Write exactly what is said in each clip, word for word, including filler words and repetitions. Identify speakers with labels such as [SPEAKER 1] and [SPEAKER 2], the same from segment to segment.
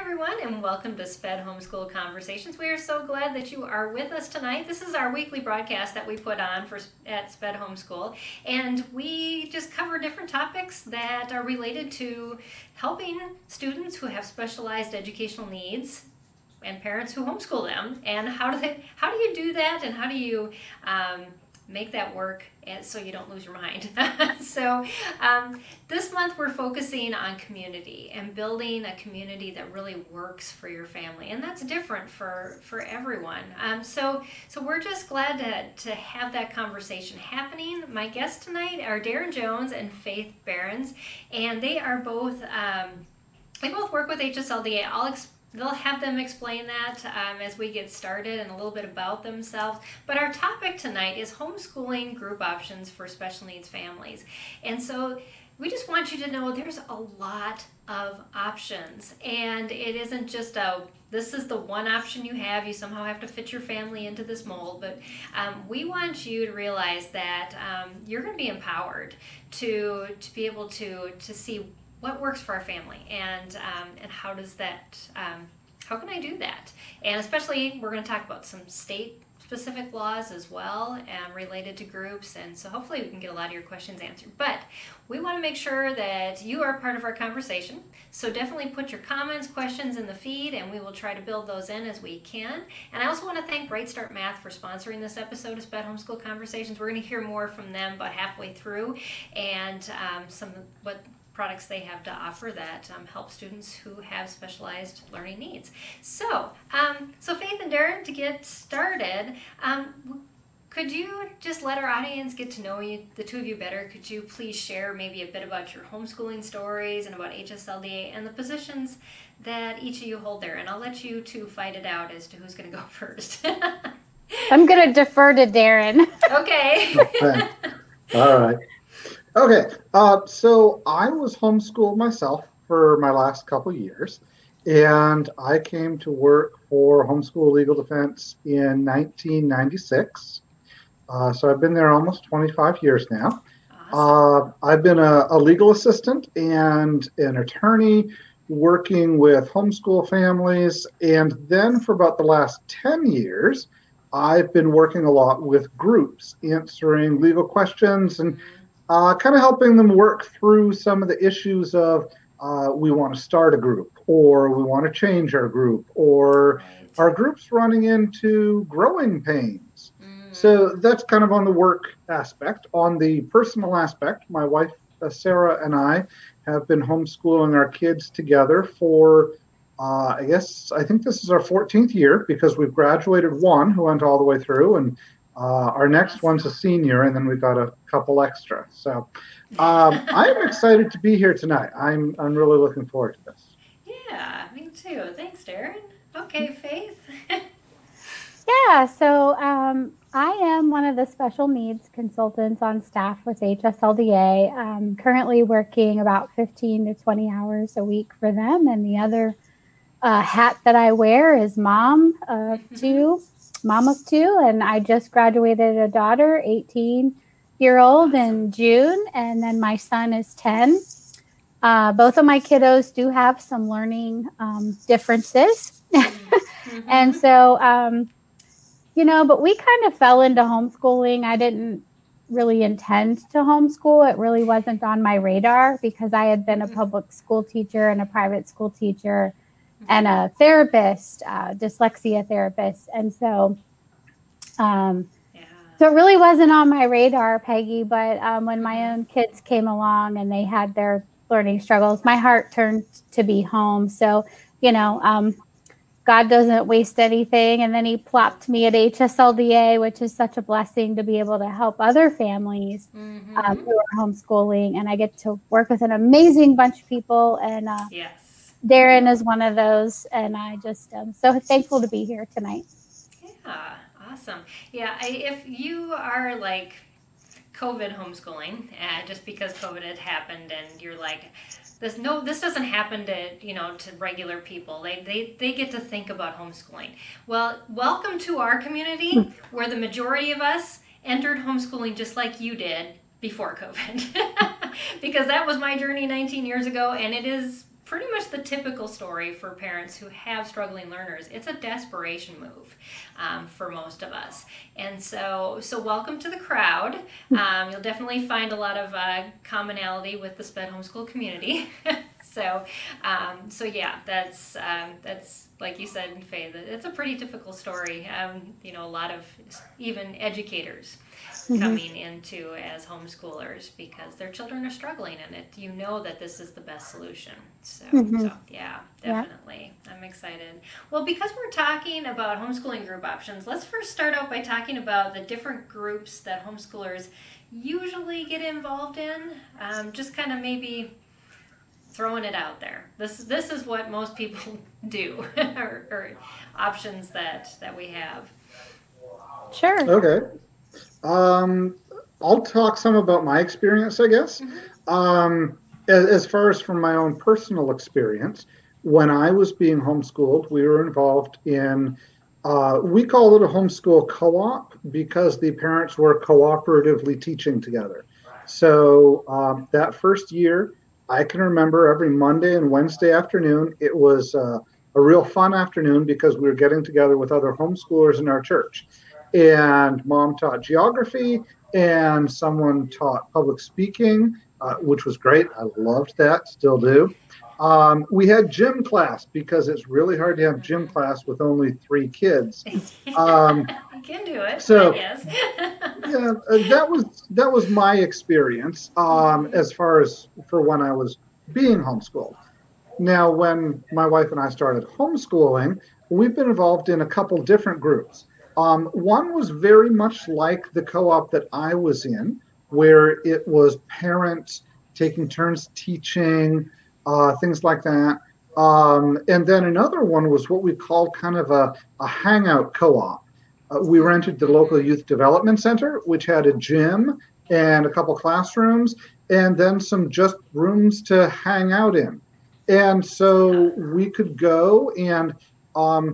[SPEAKER 1] everyone, and welcome to SPED Homeschool Conversations. We are so glad that you are with us tonight. This is our weekly broadcast that we put on for at SPED Homeschool, and we just cover different topics that are related to helping students who have specialized educational needs and parents who homeschool them, and how do they how do you do that, and how do you um, make that work and so you don't lose your mind. so um, this month we're focusing on community and building a community that really works for your family, and that's different for for everyone. Um, so so we're just glad to, to have that conversation happening. My guests tonight are Darren Jones and Faith Behrens, and they are both um, they both work with H S L D A. I'll explain They'll have them explain that um, as we get started and a little bit about themselves. But our topic tonight is homeschooling group options for special needs families. And so we just want you to know there's a lot of options. And it isn't just a, this is the one option you have. You somehow have to fit your family into this mold. But um, we want you to realize that um, you're going to be empowered to, to be able to, to see what works for our family, and um, and how does that, um, how can I do that? And especially, we're going to talk about some state-specific laws as well, and related to groups, and so hopefully we can get a lot of your questions answered. But we want to make sure that you are part of our conversation, so definitely put your comments, questions in the feed, and we will try to build those in as we can. And I also want to thank Bright Start Math for sponsoring this episode of SPED Homeschool Conversations. We're going to hear more from them about halfway through, and um, some what products they have to offer that um, help students who have specialized learning needs. So, um, so Faith and Darren, to get started, um, could you just let our audience get to know you, the two of you better? Could you please share maybe a bit about your homeschooling stories and about H S L D A and the positions that each of you hold there? And I'll let you two fight it out as to who's going to go first.
[SPEAKER 2] I'm going to defer to Darren.
[SPEAKER 1] Okay.
[SPEAKER 3] Okay. All right. Okay, uh, so I was homeschooled myself for my last couple years, and I came to work for Homeschool Legal Defense in nineteen ninety-six. Uh, so I've been there almost twenty-five years now.
[SPEAKER 1] Awesome.
[SPEAKER 3] Uh, I've been a, a legal assistant and an attorney working with homeschool families, and then for about the last ten years, I've been working a lot with groups, answering legal questions and uh, kind of helping them work through some of the issues of uh, we want to start a group, or we want to change our group, or
[SPEAKER 1] Right.
[SPEAKER 3] our group's running into growing pains.
[SPEAKER 1] Mm.
[SPEAKER 3] So that's kind of on the work aspect. On the personal aspect, my wife uh, Sarah and I have been homeschooling our kids together for uh, I guess I think this is our fourteenth year, because we've graduated one who went all the way through, and uh, our next
[SPEAKER 1] Awesome.
[SPEAKER 3] one's a senior, and then we've got a couple extra. So um, I'm excited to be here tonight. I'm I'm really looking forward to this.
[SPEAKER 1] Yeah, me too. Thanks, Darren. Okay, Faith.
[SPEAKER 2] Yeah, so um, I am one of the special needs consultants on staff with H S L D A. I'm currently working about fifteen to twenty hours a week for them, and the other uh, hat that I wear is mom of two, mom of two, and I just graduated a daughter, eighteen year old
[SPEAKER 1] Awesome.
[SPEAKER 2] in June, and then my son is ten. Uh, both of my kiddos do have some learning um, differences.
[SPEAKER 1] Mm-hmm.
[SPEAKER 2] And so, um, you know, but we kind of fell into homeschooling. I didn't really intend to homeschool. It really wasn't on my radar because I had been a public school teacher and a private school teacher and a therapist, uh, dyslexia therapist. And so, um,
[SPEAKER 1] Yeah.
[SPEAKER 2] so it really wasn't on my radar, Peggy. But um, when my own kids came along and they had their learning struggles, my heart turned to be home. So, you know, um, God doesn't waste anything. And then he plopped me at H S L D A, which is such a blessing to be able to help other families
[SPEAKER 1] Mm-hmm.
[SPEAKER 2] um, who are homeschooling. And I get to work with an amazing bunch of people. And uh,
[SPEAKER 1] Yes.
[SPEAKER 2] Darren is one of those. And I just am so thankful to be here tonight.
[SPEAKER 1] Yeah, awesome. Yeah, I, if you are like COVID homeschooling, uh, just because COVID had happened, and you're like, this no, this doesn't happen to you know to regular people. They they they get to think about homeschooling. Well, welcome to our community, where the majority of us entered homeschooling just like you did before COVID, because that was my journey nineteen years ago, and it is pretty much the typical story for parents who have struggling learners. It's a desperation move um, for most of us. And so, so welcome to the crowd. Um, you'll definitely find a lot of uh, commonality with the SPED homeschool community. so, um, so yeah, that's um, that's like you said, Faye. That it's a pretty typical story. Um, you know, a lot of even educators
[SPEAKER 2] Mm-hmm.
[SPEAKER 1] coming into as homeschoolers because their children are struggling, and it you know that this is the best solution. So,
[SPEAKER 2] Mm-hmm.
[SPEAKER 1] so yeah, definitely. Yeah. I'm excited. Well, because we're talking about homeschooling group options, let's first start out by talking about the different groups that homeschoolers usually get involved in. Um, just kind of maybe throwing it out there. This this is what most people do, or, or options that that we have.
[SPEAKER 2] Sure.
[SPEAKER 3] Okay. Um, I'll talk some about my experience, I guess.
[SPEAKER 1] Mm-hmm.
[SPEAKER 3] Um, as, as far as from my own personal experience, when I was being homeschooled, we were involved in, uh, we call it a homeschool co-op because the parents were cooperatively teaching together. So um, that first year, I can remember every Monday and Wednesday afternoon, it was uh, a real fun afternoon because we were getting together with other homeschoolers in our church. And mom taught geography, and someone taught public speaking, uh, which was great. I loved that, still do. Um, we had gym class because it's really hard to have gym class with only three kids. Um,
[SPEAKER 1] You can do it,
[SPEAKER 3] so
[SPEAKER 1] I guess.
[SPEAKER 3] yeah, uh, that was that was my experience um,
[SPEAKER 1] Mhm.
[SPEAKER 3] as far as for when I was being homeschooled. Now, when my wife and I started homeschooling, we've been involved in a couple different groups. Um, one was very much like the co op that I was in, where it was parents taking turns teaching, uh, things like that. Um, and then another one was what we called kind of a, a hangout co op. Uh, we rented the local youth development center, which had a gym and a couple classrooms, and then some just rooms to hang out in. And so we could go and um,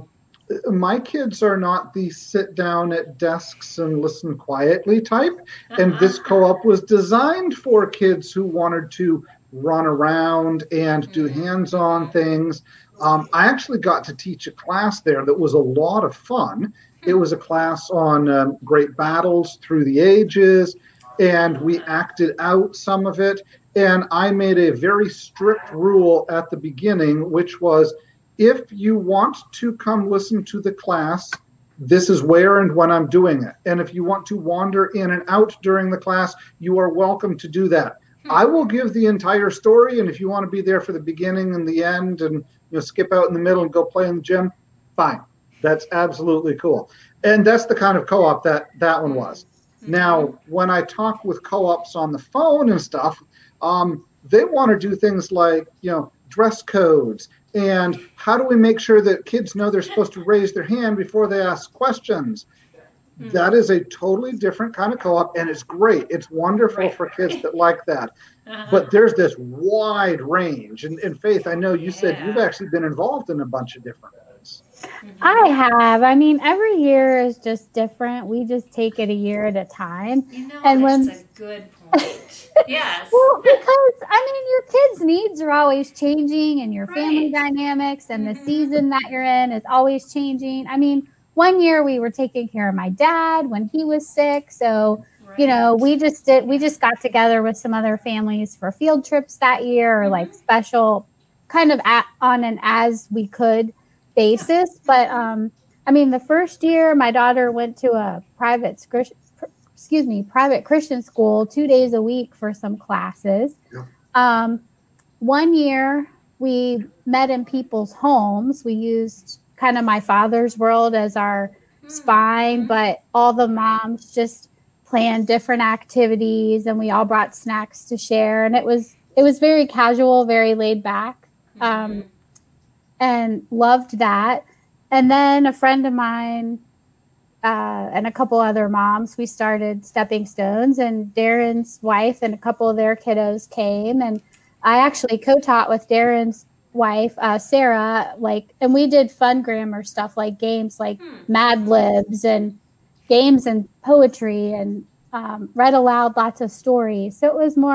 [SPEAKER 3] my kids are not the sit down at desks and listen quietly type. And this
[SPEAKER 1] Uh-huh.
[SPEAKER 3] co op was designed for kids who wanted to run around and do hands on things. Um, I actually got to teach a class there that was a lot of fun. It was a class on um, great battles through the ages, and we acted out some of it. And I made a very strict rule at the beginning, which was if you want to come listen to the class, this is where and when I'm doing it. And if you want to wander in and out during the class, you are welcome to do that. I will give the entire story, and if you want to be there for the beginning and the end and you know skip out in the middle and go play in the gym, fine. That's absolutely cool. And that's the kind of co-op that that one was. Now, when I talk with co-ops on the phone and stuff, um, they want to do things like, you know, dress codes and how do we make sure that kids know they're supposed to raise their hand before they ask questions. That is a totally different kind of co-op, and it's great. It's wonderful
[SPEAKER 1] Right,
[SPEAKER 3] for kids
[SPEAKER 1] right.
[SPEAKER 3] that like that.
[SPEAKER 1] Uh-huh.
[SPEAKER 3] But there's this wide range. And, and Faith, I know you said you've
[SPEAKER 1] Yeah.
[SPEAKER 3] actually been involved in a bunch of different ones.
[SPEAKER 2] I have. I mean, every year is just different. We just take it a year at a time.
[SPEAKER 1] You know,
[SPEAKER 2] And
[SPEAKER 1] that's
[SPEAKER 2] when
[SPEAKER 1] a good point. Yes.
[SPEAKER 2] well, because I mean, your kids' needs are always changing, and your family
[SPEAKER 1] Right.
[SPEAKER 2] dynamics and the
[SPEAKER 1] Mhm.
[SPEAKER 2] season that you're in is always changing. I mean, one year we were taking care of my dad when he was sick, so you know,
[SPEAKER 1] Right.
[SPEAKER 2] we just did. We just got together with some other families for field trips that year, or like
[SPEAKER 1] Mhm.
[SPEAKER 2] special, kind of at, on an as we could basis. But um, I mean, the first year my daughter went to a private scr- excuse me, private Christian school two days a week for some classes.
[SPEAKER 3] Yeah.
[SPEAKER 2] Um, one year we met in people's homes. We used kind of my father's world as our spine, but all the moms just planned different activities and we all brought snacks to share. And it was, it was very casual, very laid back. Um, and loved that. And then a friend of mine uh, and a couple other moms, we started Stepping Stones, and Darren's wife and a couple of their kiddos came. And I actually co taught with Darren's wife, uh, Sarah, like, and we did fun grammar stuff like games like Mad Libs and games and poetry and um, read aloud lots of stories. So it was more,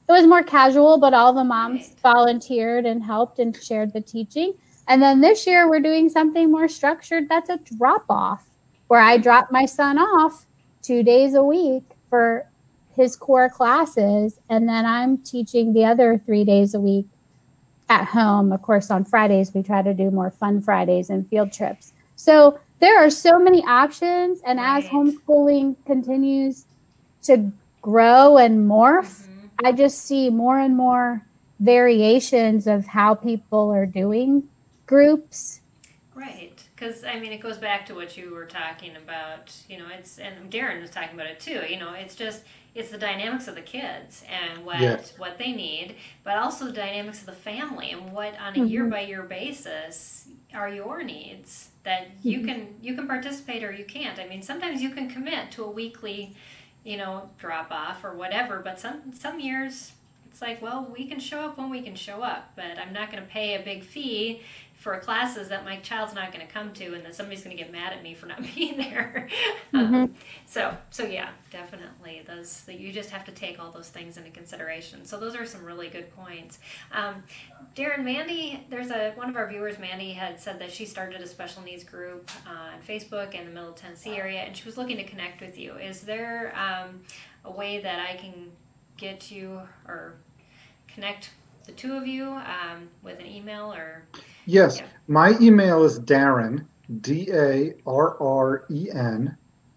[SPEAKER 2] it was more casual, but all the moms
[SPEAKER 1] Right.
[SPEAKER 2] volunteered and helped and shared the teaching. And then this year we're doing something more structured. That's a drop off where I drop my son off two days a week for his core classes. And then I'm teaching the other three days a week at home. Of course, on Fridays, we try to do more fun Fridays and field trips. So there are so many options. And as
[SPEAKER 1] Right.
[SPEAKER 2] homeschooling continues to grow and morph,
[SPEAKER 1] Mm-hmm.
[SPEAKER 2] I just see more and more variations of how people are doing groups.
[SPEAKER 1] Right, because I mean, it goes back to what you were talking about. You know, it's and Darren was talking about it too. You know, it's just it's the dynamics of the kids and what
[SPEAKER 3] Yes.
[SPEAKER 1] what they need, but also the dynamics of the family and what on a year
[SPEAKER 2] Mhm.
[SPEAKER 1] by year basis are your needs that you
[SPEAKER 2] Mhm.
[SPEAKER 1] can you can participate or you can't. I mean, sometimes you can commit to a weekly, you know, drop off or whatever, but some some years it's like, well, we can show up when we can show up, but I'm not going to pay a big fee for classes that my child's not going to come to, and that somebody's going to get mad at me for not being there. um,
[SPEAKER 2] Mhm.
[SPEAKER 1] so, so yeah, definitely, those that you just have to take all those things into consideration. So those are some really good points. Um, Darren, Mandy, there's a one of our viewers, Mandy, had said that she started a special needs group on Facebook in the Middle Tennessee area, and she was looking to connect with you. Is there um, a way that I can get you or connect the two of you um, with an email or
[SPEAKER 3] Yes.
[SPEAKER 1] yeah.
[SPEAKER 3] My email is Darren, D A R R E N,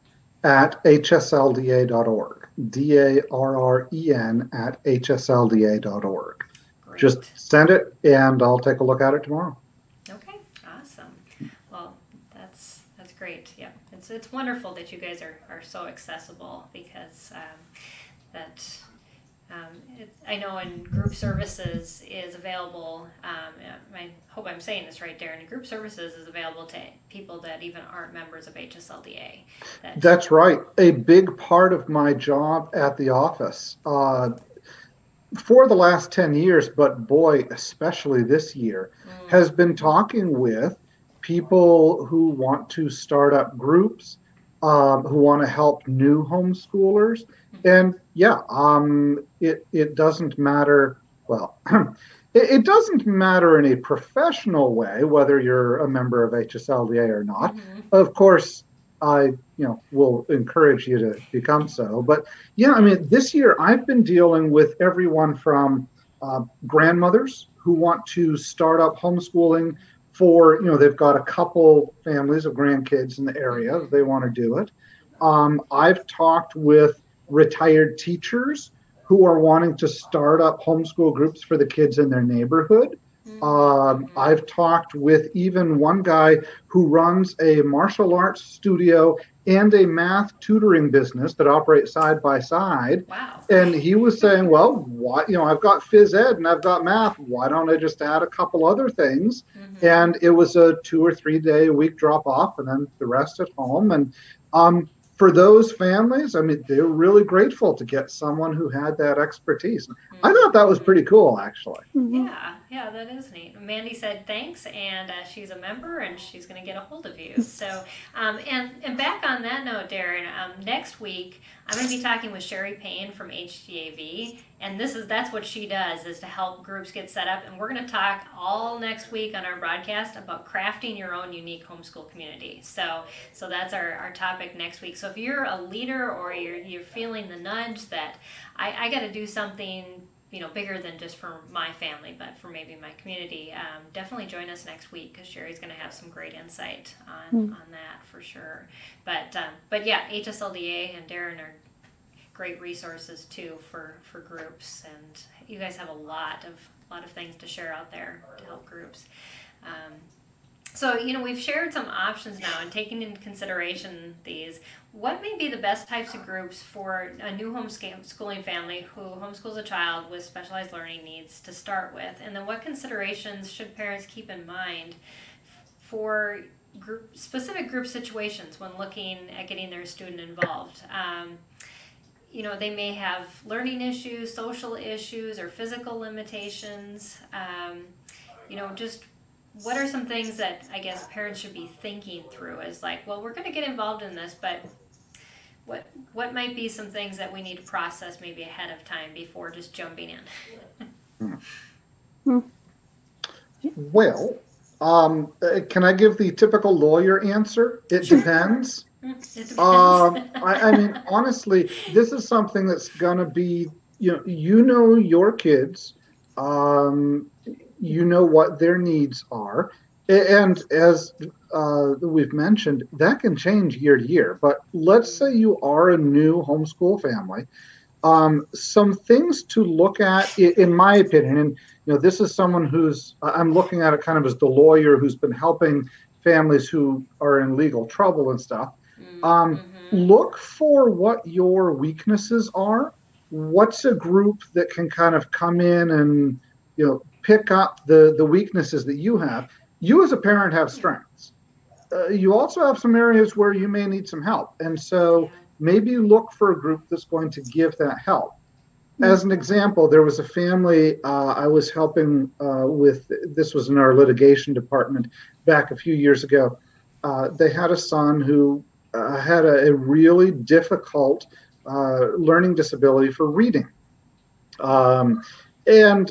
[SPEAKER 3] at h s l d a dot org. D A R R E N at h s l d a dot org. Just
[SPEAKER 1] Great.
[SPEAKER 3] send it and I'll take a look at it tomorrow.
[SPEAKER 1] Okay. Awesome. Well, that's that's great. Yeah, it's it's wonderful that you guys are, are so accessible because um, that um, it, I know in group services is available. Um, I hope I'm saying this right, Darren. Group services is available to people that even aren't members of H S L D A. That
[SPEAKER 3] That's right. A big part of my job at the office uh, for the last ten years, but boy, especially this year,
[SPEAKER 1] mm,
[SPEAKER 3] has been talking with people who want to start up groups, um, who want to help new homeschoolers.
[SPEAKER 1] mm-hmm,
[SPEAKER 3] And yeah, um, it, it doesn't matter. Well, it, it doesn't matter in a professional way whether you're a member of H S L D A or not.
[SPEAKER 1] mm-hmm,
[SPEAKER 3] Of course, I you know will encourage you to become so, but yeah, I mean,
[SPEAKER 1] yes.
[SPEAKER 3] this year I've been dealing with everyone from uh, grandmothers who want to start up homeschooling for, you know, they've got a couple families of grandkids in the area.
[SPEAKER 1] Mm-hmm,
[SPEAKER 3] They want to do it. Um, I've talked with retired teachers who are wanting to start up homeschool groups for the kids in their neighborhood.
[SPEAKER 1] mm-hmm,
[SPEAKER 3] Um,
[SPEAKER 1] mm-hmm.
[SPEAKER 3] I've talked with even one guy who runs a martial arts studio and a math tutoring business that operate side by side.
[SPEAKER 1] Wow.
[SPEAKER 3] And he was saying, well, why, you know, I've got phys ed and I've got math. Why don't I just add a couple other things?
[SPEAKER 1] mm-hmm.
[SPEAKER 3] And it was a two or three day a week drop off and then the rest at home. And um, for those families, I mean, they were really grateful to get someone who had that expertise. I thought that was
[SPEAKER 1] Mm-hmm.
[SPEAKER 3] pretty cool, actually.
[SPEAKER 2] Mhm.
[SPEAKER 1] Yeah, yeah, that is neat. Mandy said thanks, and uh, she's a member, and she's going to get a hold of you. So, um, and and back on that note, Darren, um, next week I'm going to be talking with Sherry Payne from H G A V, and this is that's what she does is to help groups get set up. And we're going to talk all next week on our broadcast about crafting your own unique homeschool community. So, so that's our, our topic next week. So if you're a leader or you're you're feeling the nudge that I, I got to do something, you know, bigger than just for my family, but for maybe my community, um, definitely join us next week because Sherry's going to have some great insight on,
[SPEAKER 2] Mm.
[SPEAKER 1] on that for sure. But um, but yeah, H S L D A and Darren are great resources too for, for groups, and you guys have a lot of lot of things to share out there to help groups. Um, so, you know, we've shared some options now and taking into consideration these. What may be the best types of groups for a new homeschooling family who homeschools a child with specialized learning needs to start with? And then what considerations should parents keep in mind for group, specific group situations when looking at getting their student involved? Um, you know, they may have learning issues, social issues, or physical limitations. Um, you know, just what are some things that I guess parents should be thinking through is like, well, we're going to get involved in this, but what what might be some things that we need to process maybe ahead of time before just jumping in?
[SPEAKER 2] Hmm.
[SPEAKER 3] Well, um, uh, can I give the typical lawyer answer? It
[SPEAKER 1] Sure.
[SPEAKER 3] depends.
[SPEAKER 1] It depends.
[SPEAKER 3] Um, I, I mean, honestly, this is something that's gonna be, you know, you know your kids, um, you know what their needs are, A- and as uh, we've mentioned, that can change year to year. But let's say you are a new homeschool family, um, some things to look at, in my opinion, and you know, this is someone who's I'm looking at it kind of as the lawyer who's been helping families who are in legal trouble and stuff. Um,
[SPEAKER 1] Mm-hmm.
[SPEAKER 3] look for what your weaknesses are. What's a group that can kind of come in and you know pick up the the weaknesses that you have? You as a parent have strengths. Uh, you also have some areas where you may need some help. And so
[SPEAKER 1] Yeah.
[SPEAKER 3] maybe you look for a group that's going to give that help.
[SPEAKER 2] Hmm.
[SPEAKER 3] As an example, there was a family uh, I was helping uh, with, this was in our litigation department back a few years ago. Uh, they had a son who uh, had a, a really difficult uh, learning disability for reading. Um, and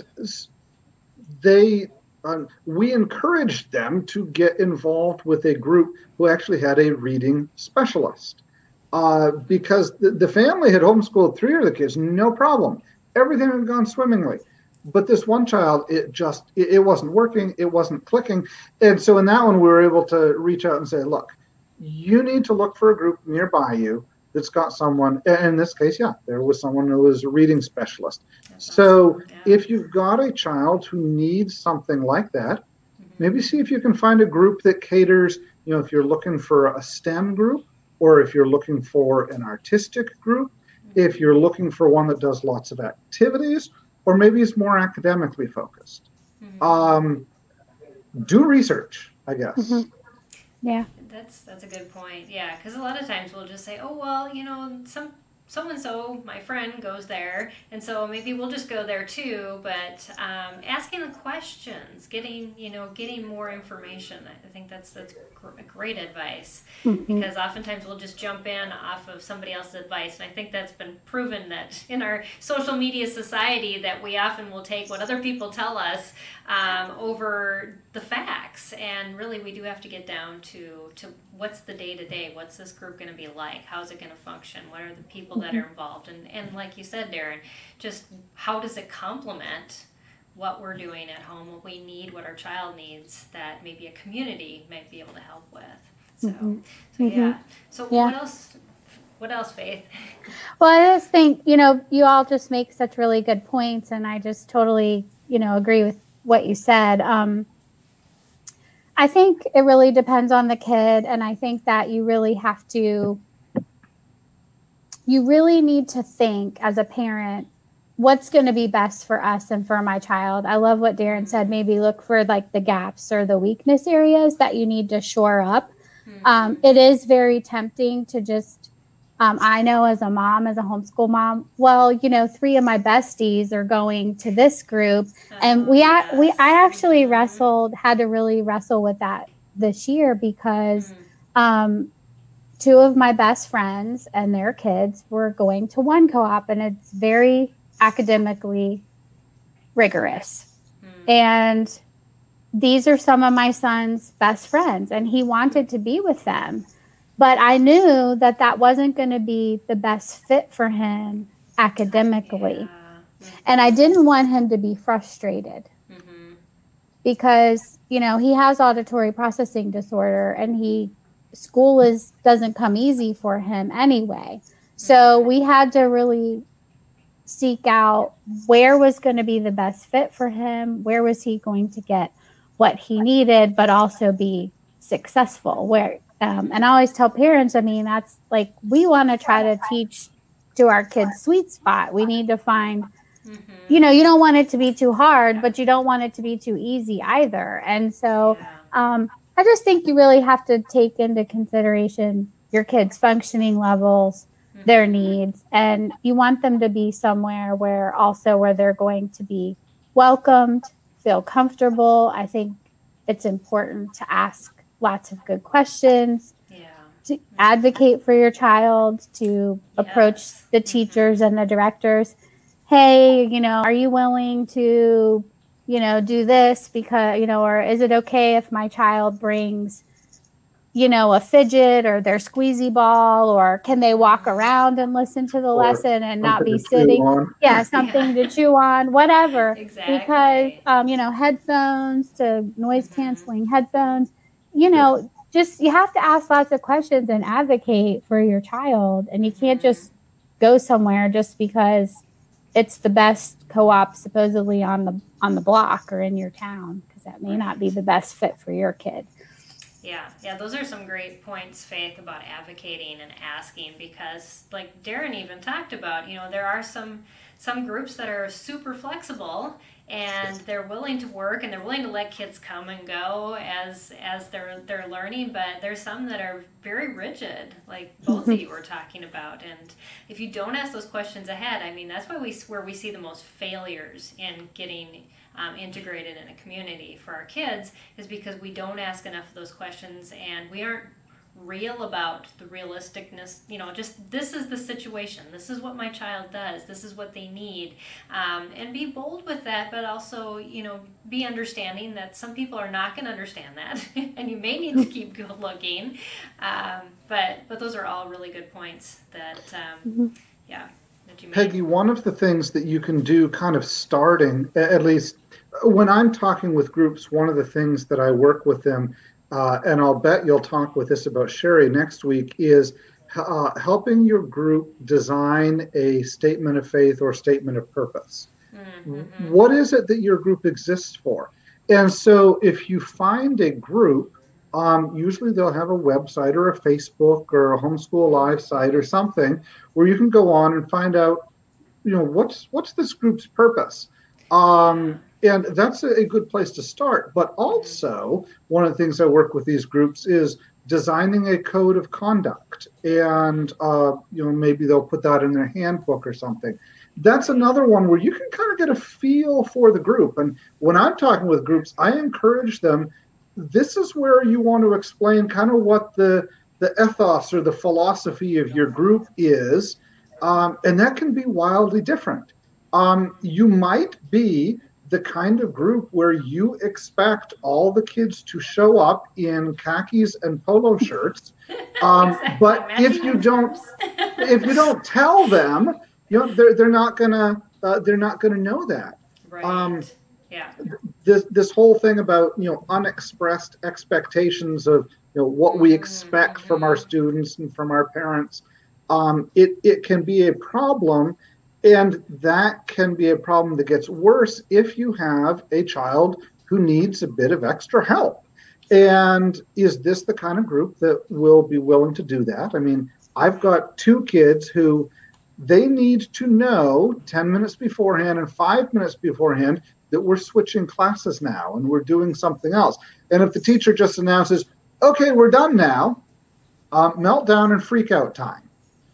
[SPEAKER 3] they um, we encouraged them to get involved with a group who actually had a reading specialist uh, because the, the family had homeschooled three of the kids, no problem. Everything had gone swimmingly. But this one child, it just it, it wasn't working, it wasn't clicking. And so in that one, we were able to reach out and say, look, you need to look for a group nearby you that's got someone, and in this case, yeah, there was someone who was a reading specialist.
[SPEAKER 1] That's
[SPEAKER 3] So
[SPEAKER 1] awesome. Yeah.
[SPEAKER 3] if you've got a child who needs something like that,
[SPEAKER 1] Mm-hmm.
[SPEAKER 3] maybe see if you can find a group that caters, you know, if you're looking for a STEM group, or if you're looking for an artistic group, if you're looking for one that does lots of activities, or maybe is more academically focused.
[SPEAKER 1] Mm-hmm.
[SPEAKER 3] Um, do research, I
[SPEAKER 2] Hmm.
[SPEAKER 3] guess.
[SPEAKER 2] Yeah.
[SPEAKER 1] That's that's a good point. Yeah, because a lot of times we'll just say, "Oh well, you know, some so and so, my friend goes there, and so maybe we'll just go there too." But um, asking the questions, getting you know, getting more information, I think that's that's gr- great advice.
[SPEAKER 2] Hmm.
[SPEAKER 1] Because oftentimes we'll just jump in off of somebody else's advice, and I think that's been proven that in our social media society that we often will take what other people tell us um, over the facts, and really we do have to get down to to what's the day to day, what's this group going to be like, how's it going to function, what are the people that
[SPEAKER 2] Hmm.
[SPEAKER 1] are involved, and and like you said, Darren, just how does it complement what we're doing at home, what we need, what our child needs, that maybe a community might be able to help with. So,
[SPEAKER 2] Hmm.
[SPEAKER 1] so
[SPEAKER 2] Hmm.
[SPEAKER 1] yeah. So
[SPEAKER 2] Yeah.
[SPEAKER 1] what else? What else, Faith?
[SPEAKER 2] Well, I just think, you know, you all just make such really good points, and I just totally, you know, agree with what you said. Um, I think it really depends on the kid, and I think that you really have to, you really need to think as a parent, what's going to be best for us and for my child. I love what Darren said.
[SPEAKER 1] Mm-hmm.
[SPEAKER 2] Maybe look for like the gaps or the weakness areas that you need to shore up. Um,
[SPEAKER 1] Mm-hmm.
[SPEAKER 2] it is very tempting to just, um, I know as a mom, as a homeschool mom, well, you know, three of my besties are going to this group, and
[SPEAKER 1] Oh
[SPEAKER 2] we, we,
[SPEAKER 1] yes.
[SPEAKER 2] I actually
[SPEAKER 1] Mm-hmm.
[SPEAKER 2] wrestled, had to really wrestle with that this year because,
[SPEAKER 1] Mm.
[SPEAKER 2] um, two of my best friends and their kids were going to one co-op, and it's very academically rigorous.
[SPEAKER 1] Mm.
[SPEAKER 2] And these are some of my son's best friends, and he wanted to be with them. But I knew that that wasn't going to be the best fit for him academically.
[SPEAKER 1] Yeah.
[SPEAKER 2] And I
[SPEAKER 1] Mm-hmm.
[SPEAKER 2] didn't want him to be frustrated
[SPEAKER 1] Mm-hmm.
[SPEAKER 2] because, you know, he has auditory processing disorder, and he school is doesn't come easy for him anyway. So
[SPEAKER 1] Mm-hmm.
[SPEAKER 2] we had to really seek out where was going to be the best fit for him, where was he going to get what he needed, but also be successful. Where um, and I always tell parents, I mean, that's like we want to try to teach to our kids sweet spot. We need to find, you know,
[SPEAKER 1] Mm-hmm.
[SPEAKER 2] you don't want it to be too hard, but you don't want it to be too easy either. And so
[SPEAKER 1] Yeah.
[SPEAKER 2] um, I just think you really have to take into consideration your kids' functioning levels, their
[SPEAKER 1] Mm-hmm.
[SPEAKER 2] needs, and you want them to be somewhere where also where they're going to be welcomed, feel comfortable. I think it's important to ask lots of good questions.
[SPEAKER 1] Yeah.
[SPEAKER 2] to advocate for your child, to approach
[SPEAKER 1] Yes.
[SPEAKER 2] the teachers and the directors. Hey, you know, are you willing to, you know, do this because, you know, or is it okay if my child brings, you know, a fidget or their squeezy ball, or can they walk around and listen to the
[SPEAKER 3] Or
[SPEAKER 2] lesson and not
[SPEAKER 3] something
[SPEAKER 2] be
[SPEAKER 3] to chew
[SPEAKER 2] sitting?
[SPEAKER 3] on.
[SPEAKER 2] Yeah, something
[SPEAKER 1] Yeah.
[SPEAKER 2] to chew on, whatever. Because,
[SPEAKER 1] Exactly.
[SPEAKER 2] um, you know, headphones to noise
[SPEAKER 1] Mhm.
[SPEAKER 2] canceling headphones, you know, just you have to ask lots of questions and advocate for your child. And you can't
[SPEAKER 1] Mhm.
[SPEAKER 2] just go somewhere just because it's the best co-op supposedly on the on the block or in your town, because that may not be
[SPEAKER 1] Right.
[SPEAKER 2] the best fit for your kid.
[SPEAKER 1] Yeah, yeah, those are some great points, Faith, about advocating and asking, because like Darren even talked about, you know, there are some some groups that are super flexible and they're willing to work and they're willing to let kids come and go as as they're they're learning, but there's some that are very rigid, like both of you were talking about. And if you don't ask those questions ahead, I mean, that's why we where we see the most failures in getting um, integrated in a community for our kids, is because we don't ask enough of those questions and we aren't real about the realisticness. You know, just this is the situation, this is what my child does, this is what they need, um, and be bold with that, but also, you know, be understanding that some people are not going to understand that and you may need to keep looking, um, but but those are all really good points that um, yeah, that you made.
[SPEAKER 3] Peggy, one of the things that you can do kind of starting, at least when I'm talking with groups, one of the things that I work with them, uh, and I'll bet you'll talk with this about Sherry next week, is uh, helping your group design a statement of faith or statement of purpose.
[SPEAKER 1] Mm-hmm.
[SPEAKER 3] What is it that your group exists for? And so if you find a group, um, usually they'll have a website or a Facebook or a homeschool live site or something where you can go on and find out, you know, what's what's this group's purpose.
[SPEAKER 1] Yeah.
[SPEAKER 3] Um, and that's a, a good place to start. But
[SPEAKER 1] Mm-hmm.
[SPEAKER 3] also, one of the things I work with these groups is designing a code of conduct, and uh, you know, maybe they'll put that in their handbook or something. That's
[SPEAKER 1] Right.
[SPEAKER 3] another one where you can kind of get a feel for the group. And when I'm talking with groups, I encourage them. This is where you want to explain kind of what the the ethos or the philosophy of your group is, um, and that can be wildly different. Um, you might be the kind of group where you expect all the kids to show up in khakis and polo shirts, um,
[SPEAKER 1] Exactly.
[SPEAKER 3] but if
[SPEAKER 1] Matching
[SPEAKER 3] you don't,
[SPEAKER 1] uniforms.
[SPEAKER 3] if you don't tell them, you know, they're they're not gonna uh, they're not gonna know that. Um,
[SPEAKER 1] Right. Yeah.
[SPEAKER 3] this this whole thing about, you know, unexpressed expectations of, you know, what we expect from our
[SPEAKER 1] Mm-hmm.
[SPEAKER 3] students and from our parents, um, it it can be a problem, and that can be a problem that gets worse if you have a child who needs a bit of extra help. And is this the kind of group that will be willing to do that? I mean, I've got two kids who they need to know ten minutes beforehand and five minutes beforehand that we're switching classes now and we're doing something else. And if the teacher just announces, okay, we're done now, um, meltdown and freak out time.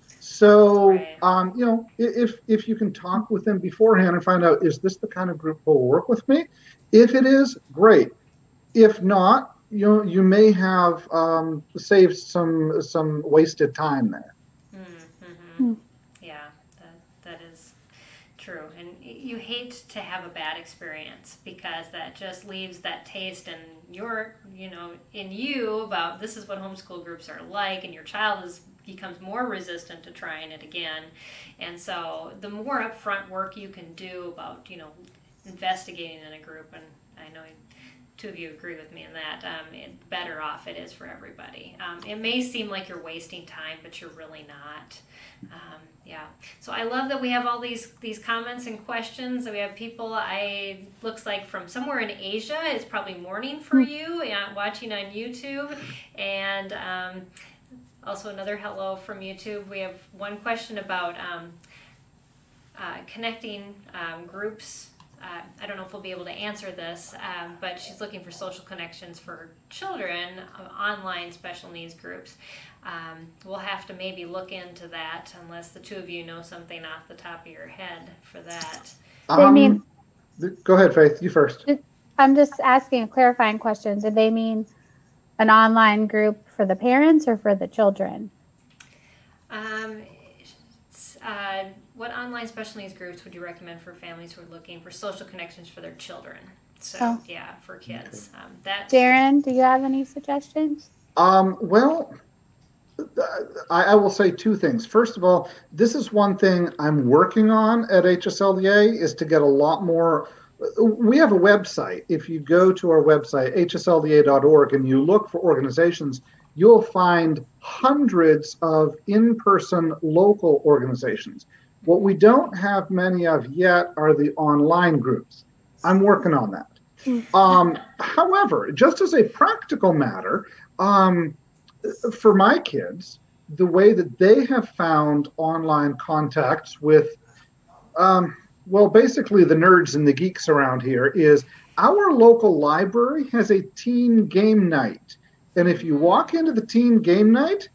[SPEAKER 3] So,
[SPEAKER 1] Right.
[SPEAKER 3] um, you know, if if you can talk with them beforehand and find out, is this the kind of group who will work with me? If it is, great. If not, you know, you may have um, saved some some wasted time there.
[SPEAKER 1] Mm-hmm. Yeah. That that is true. And you hate to have a bad experience because that just leaves that taste in your, you know, in you about this is what homeschool groups are like, and your child is becomes more resistant to trying it again. And so the more upfront work you can do about, you know, investigating in a group, and I know two of you agree with me in that, um, it, better off it is for everybody. Um, it may seem like you're wasting time, but you're really not. Um, yeah. So I love that we have all these these comments and questions. That we have people. I looks like from somewhere in Asia. It's probably morning for you, yeah, watching on YouTube, and um, also another hello from YouTube. We have one question about um, uh, connecting um, groups. Uh, I don't know if we'll be able to answer this, um, but she's looking for social connections for children, uh, online special needs groups. Um, we'll have to maybe look into that unless the two of you know something off the top of your head for that.
[SPEAKER 2] They mean,
[SPEAKER 3] Um, go ahead, Faith. You first.
[SPEAKER 2] I'm just asking a clarifying question. Did they mean an online group for the parents or for the children?
[SPEAKER 1] Um, uh, what online special needs groups would you recommend for families who are looking for social connections for their children? So, oh. yeah, for kids. Um, that.
[SPEAKER 2] Darren, do you have any suggestions?
[SPEAKER 3] Um, well, I, I will say two things. First of all, this is one thing I'm working on at H S L D A is to get a lot more. We have a website. If you go to our website, H S L D A dot org, and you look for organizations, you'll find hundreds of in-person local organizations. What we don't have many of yet are the online groups. I'm working on that. Um, however, just as a practical matter, um, for my kids, the way that they have found online contacts with, um, well, basically the nerds and the geeks around here is our local library has a teen game night. And if you walk into the teen game night,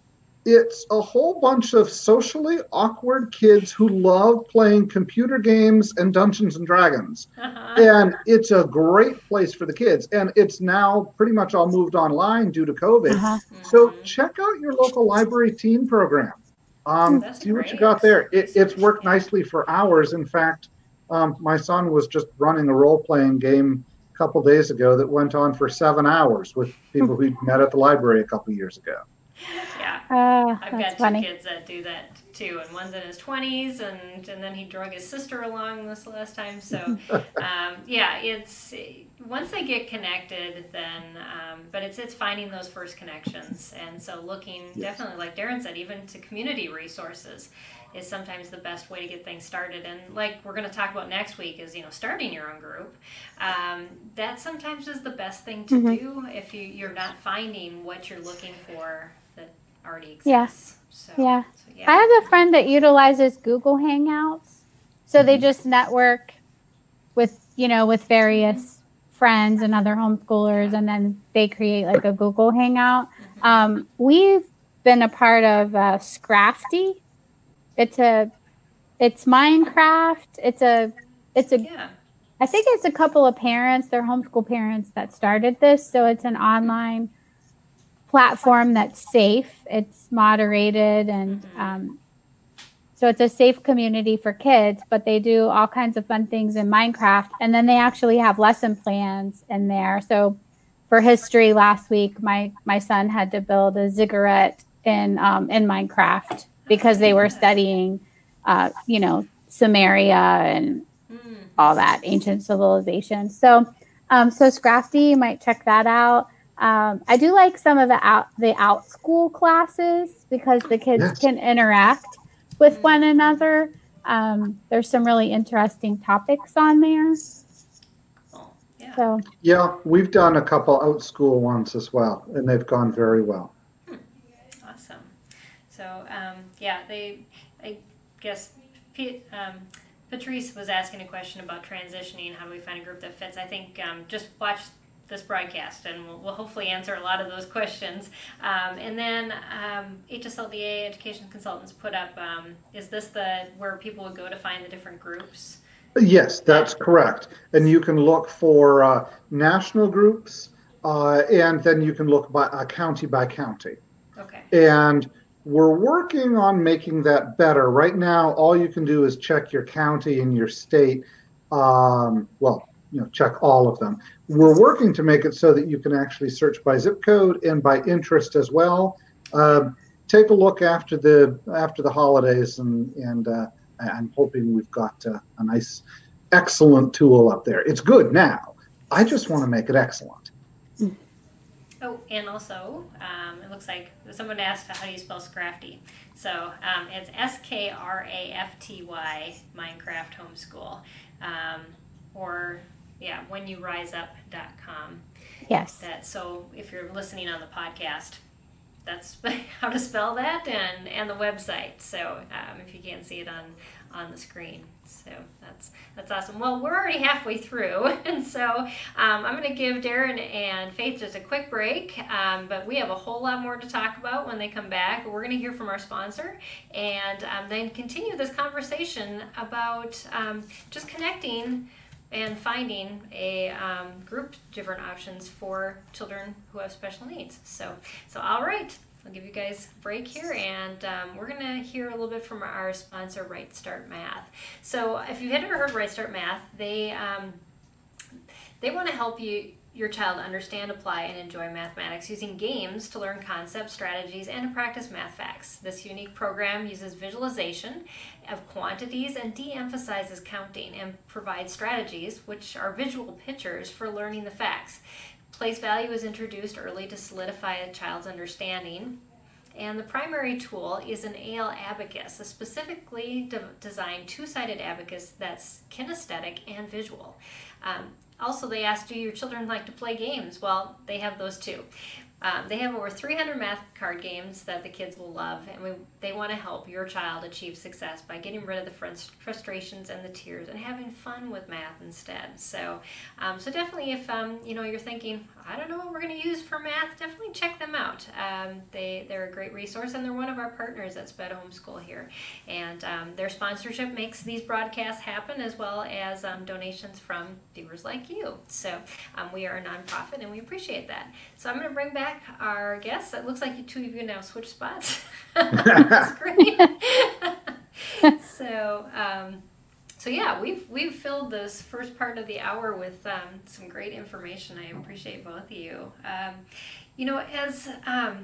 [SPEAKER 3] it's a whole bunch of socially awkward kids who love playing computer games and Dungeons and Dragons. Uh-huh. And it's a great place for the kids. And it's now pretty much all moved online due to COVID. Uh-huh. So check out your local library teen program. Um, see what great. you got there. It, it's worked yeah. nicely for hours. In fact, um, my son was just running a role-playing game a couple days ago that went on for seven hours with people who met at the library a couple years ago.
[SPEAKER 1] Yeah,
[SPEAKER 2] uh,
[SPEAKER 1] I've got two
[SPEAKER 2] funny.
[SPEAKER 1] kids that do that too, and one's in his twenties, and, and then he drug his sister along this last time. So, um, yeah, it's once they get connected, then, um, but it's it's finding those first connections, and so looking yes. definitely, like Darren said, even to community resources is sometimes the best way to get things started. And like we're going to talk about next week is, you know, starting your own group. Um, that sometimes is the best thing to mm-hmm. do if you, you're not finding what you're looking for that already exists.
[SPEAKER 2] Yeah.
[SPEAKER 1] So,
[SPEAKER 2] yeah.
[SPEAKER 1] So, yeah.
[SPEAKER 2] I have a friend that utilizes Google Hangouts. So mm-hmm. they just network with, you know, with various mm-hmm. friends and other homeschoolers, and then they create like a Google Hangout. Mm-hmm. Um, we've been a part of uh, Scrafty. It's a, it's Minecraft. It's a, it's a,
[SPEAKER 1] yeah.
[SPEAKER 2] I think it's a couple of parents, they're homeschool parents that started this. So it's an online platform that's safe. It's moderated. And um, so it's a safe community for kids, but they do all kinds of fun things in Minecraft. And then they actually have lesson plans in there. So for history last week, my, my son had to build a ziggurat in, um, in Minecraft, because they were studying, uh, you know, Samaria and all that ancient civilization. So, um, so Scrafty, you might check that out. Um, I do like some of the out the out school classes because the kids yes. can interact with one another. Um, there's some really interesting topics on there.
[SPEAKER 1] Oh, yeah.
[SPEAKER 2] So
[SPEAKER 3] yeah, we've done a couple out school ones as well, and they've gone very well.
[SPEAKER 1] Awesome. So, um, yeah, they, I guess, um, Patrice was asking a question about transitioning. How do we find a group that fits? I think um, just watch this broadcast, and we'll, we'll hopefully answer a lot of those questions. Um, and then um, H S L D A Education Consultants put up, um, is this the where people would go to find the different groups?
[SPEAKER 3] Yes, that's correct. And you can look for uh, national groups, uh, and then you can look by uh, county by county.
[SPEAKER 1] Okay.
[SPEAKER 3] And we're working on making that better. Right now, all you can do is check your county and your state. Um, well, you know, check all of them. We're working to make it so that you can actually search by zip code and by interest as well. Uh, take a look after the after the holidays, and and uh, I'm hoping we've got uh, a nice, excellent tool up there. It's good now. I just want to make it excellent.
[SPEAKER 1] Oh, and also, um, it looks like someone asked how do you spell Scrafty. So um, it's S K R A F T Y, Minecraft Homeschool. Um, or, yeah, when you rise up dot com.
[SPEAKER 2] Yes.
[SPEAKER 1] That, so if you're listening on the podcast, that's how to spell that, and, and the website. So um, if you can't see it on, on the screen. So that's that's awesome. Well, we're already halfway through, and so um, I'm going to give Darren and Faith just a quick break, um, but we have a whole lot more to talk about when they come back. We're going to hear from our sponsor, and um, then continue this conversation about um, just connecting and finding a um, group different options for children who have special needs. So, so all right, I'll give you guys a break here, and um, we're going to hear a little bit from our sponsor, Right Start Math. So if you've never heard Right Start Math, they um, they want to help you your child understand, apply, and enjoy mathematics using games to learn concepts, strategies, and to practice math facts. This unique program uses visualization of quantities and de-emphasizes counting and provides strategies, which are visual pictures, for learning the facts. Place value is introduced early to solidify a child's understanding. And the primary tool is an A L abacus, a specifically de- designed two-sided abacus that's kinesthetic and visual. Um, Also, they asked, do your children like to play games? Well, they have those too. Um, they have over three hundred math card games that the kids will love, and we, they want to help your child achieve success by getting rid of the frust- frustrations and the tears and having fun with math instead. So, um, so definitely, if um, you know you're thinking, I don't know what we're going to use for math, definitely check them out. Um, they they're a great resource, and they're one of our partners at Sped Homeschool here. And um, their sponsorship makes these broadcasts happen, as well as um, donations from viewers like you. So um, we are a nonprofit, and we appreciate that. So I'm going to bring back our guests. It looks like you two of you now switch spots. That's great. so, um, so yeah, we've we've filled this first part of the hour with um, some great information. I appreciate both of you. Um, you know, as um,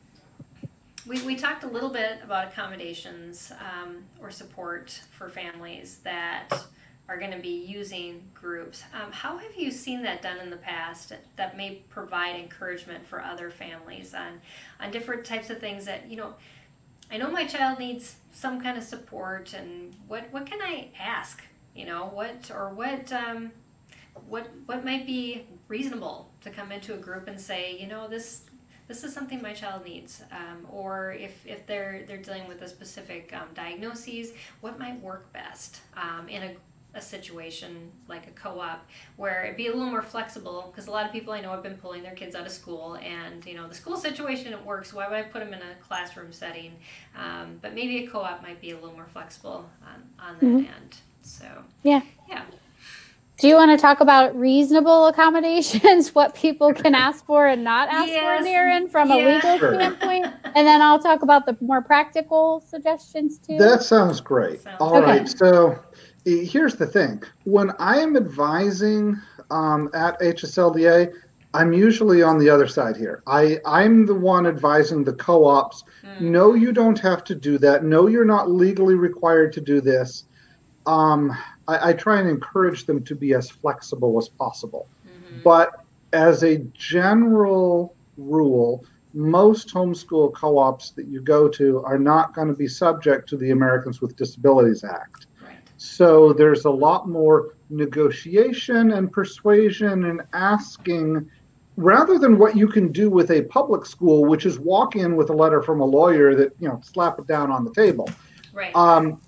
[SPEAKER 1] we we talked a little bit about accommodations um, or support for families that are going to be using groups. Um, how have you seen that done in the past that may provide encouragement for other families on, on different types of things that, you know, I know my child needs some kind of support, and what, what can I ask, you know, what, or what, um, what, what might be reasonable to come into a group and say, you know, this, this is something my child needs, um, or if, if they're, they're dealing with a specific um, diagnoses, what might work best um, in a a situation like a co-op where it'd be a little more flexible, because a lot of people I know have been pulling their kids out of school, and you know the school situation, it works, why would I put them in a classroom setting, um, but maybe a co-op might be a little more flexible on, on that mm-hmm. end. So
[SPEAKER 2] yeah
[SPEAKER 1] yeah
[SPEAKER 2] do you want to talk about reasonable accommodations, what people can ask for and not ask
[SPEAKER 1] yes.
[SPEAKER 2] for, Darren, from
[SPEAKER 1] yeah.
[SPEAKER 2] a legal
[SPEAKER 3] Sure.
[SPEAKER 2] standpoint? And then I'll talk about the more practical suggestions too.
[SPEAKER 3] That sounds great. Sounds All okay. right. So here's the thing. When I am advising um, at H S L D A, I'm usually on the other side here. I, I'm the one advising the co-ops. Mm. No, you don't have to do that. No, you're not legally required to do this. Um, I, I try and encourage them to be as flexible as possible. Mm-hmm. But as a general rule, most homeschool co-ops that you go to are not going to be subject to the Americans with Disabilities Act.
[SPEAKER 1] Right.
[SPEAKER 3] So there's a lot more negotiation and persuasion and asking, rather than what you can do with a public school, which is walk in with a letter from a lawyer that, you know, slap it down on the table.
[SPEAKER 1] Right.
[SPEAKER 3] Um,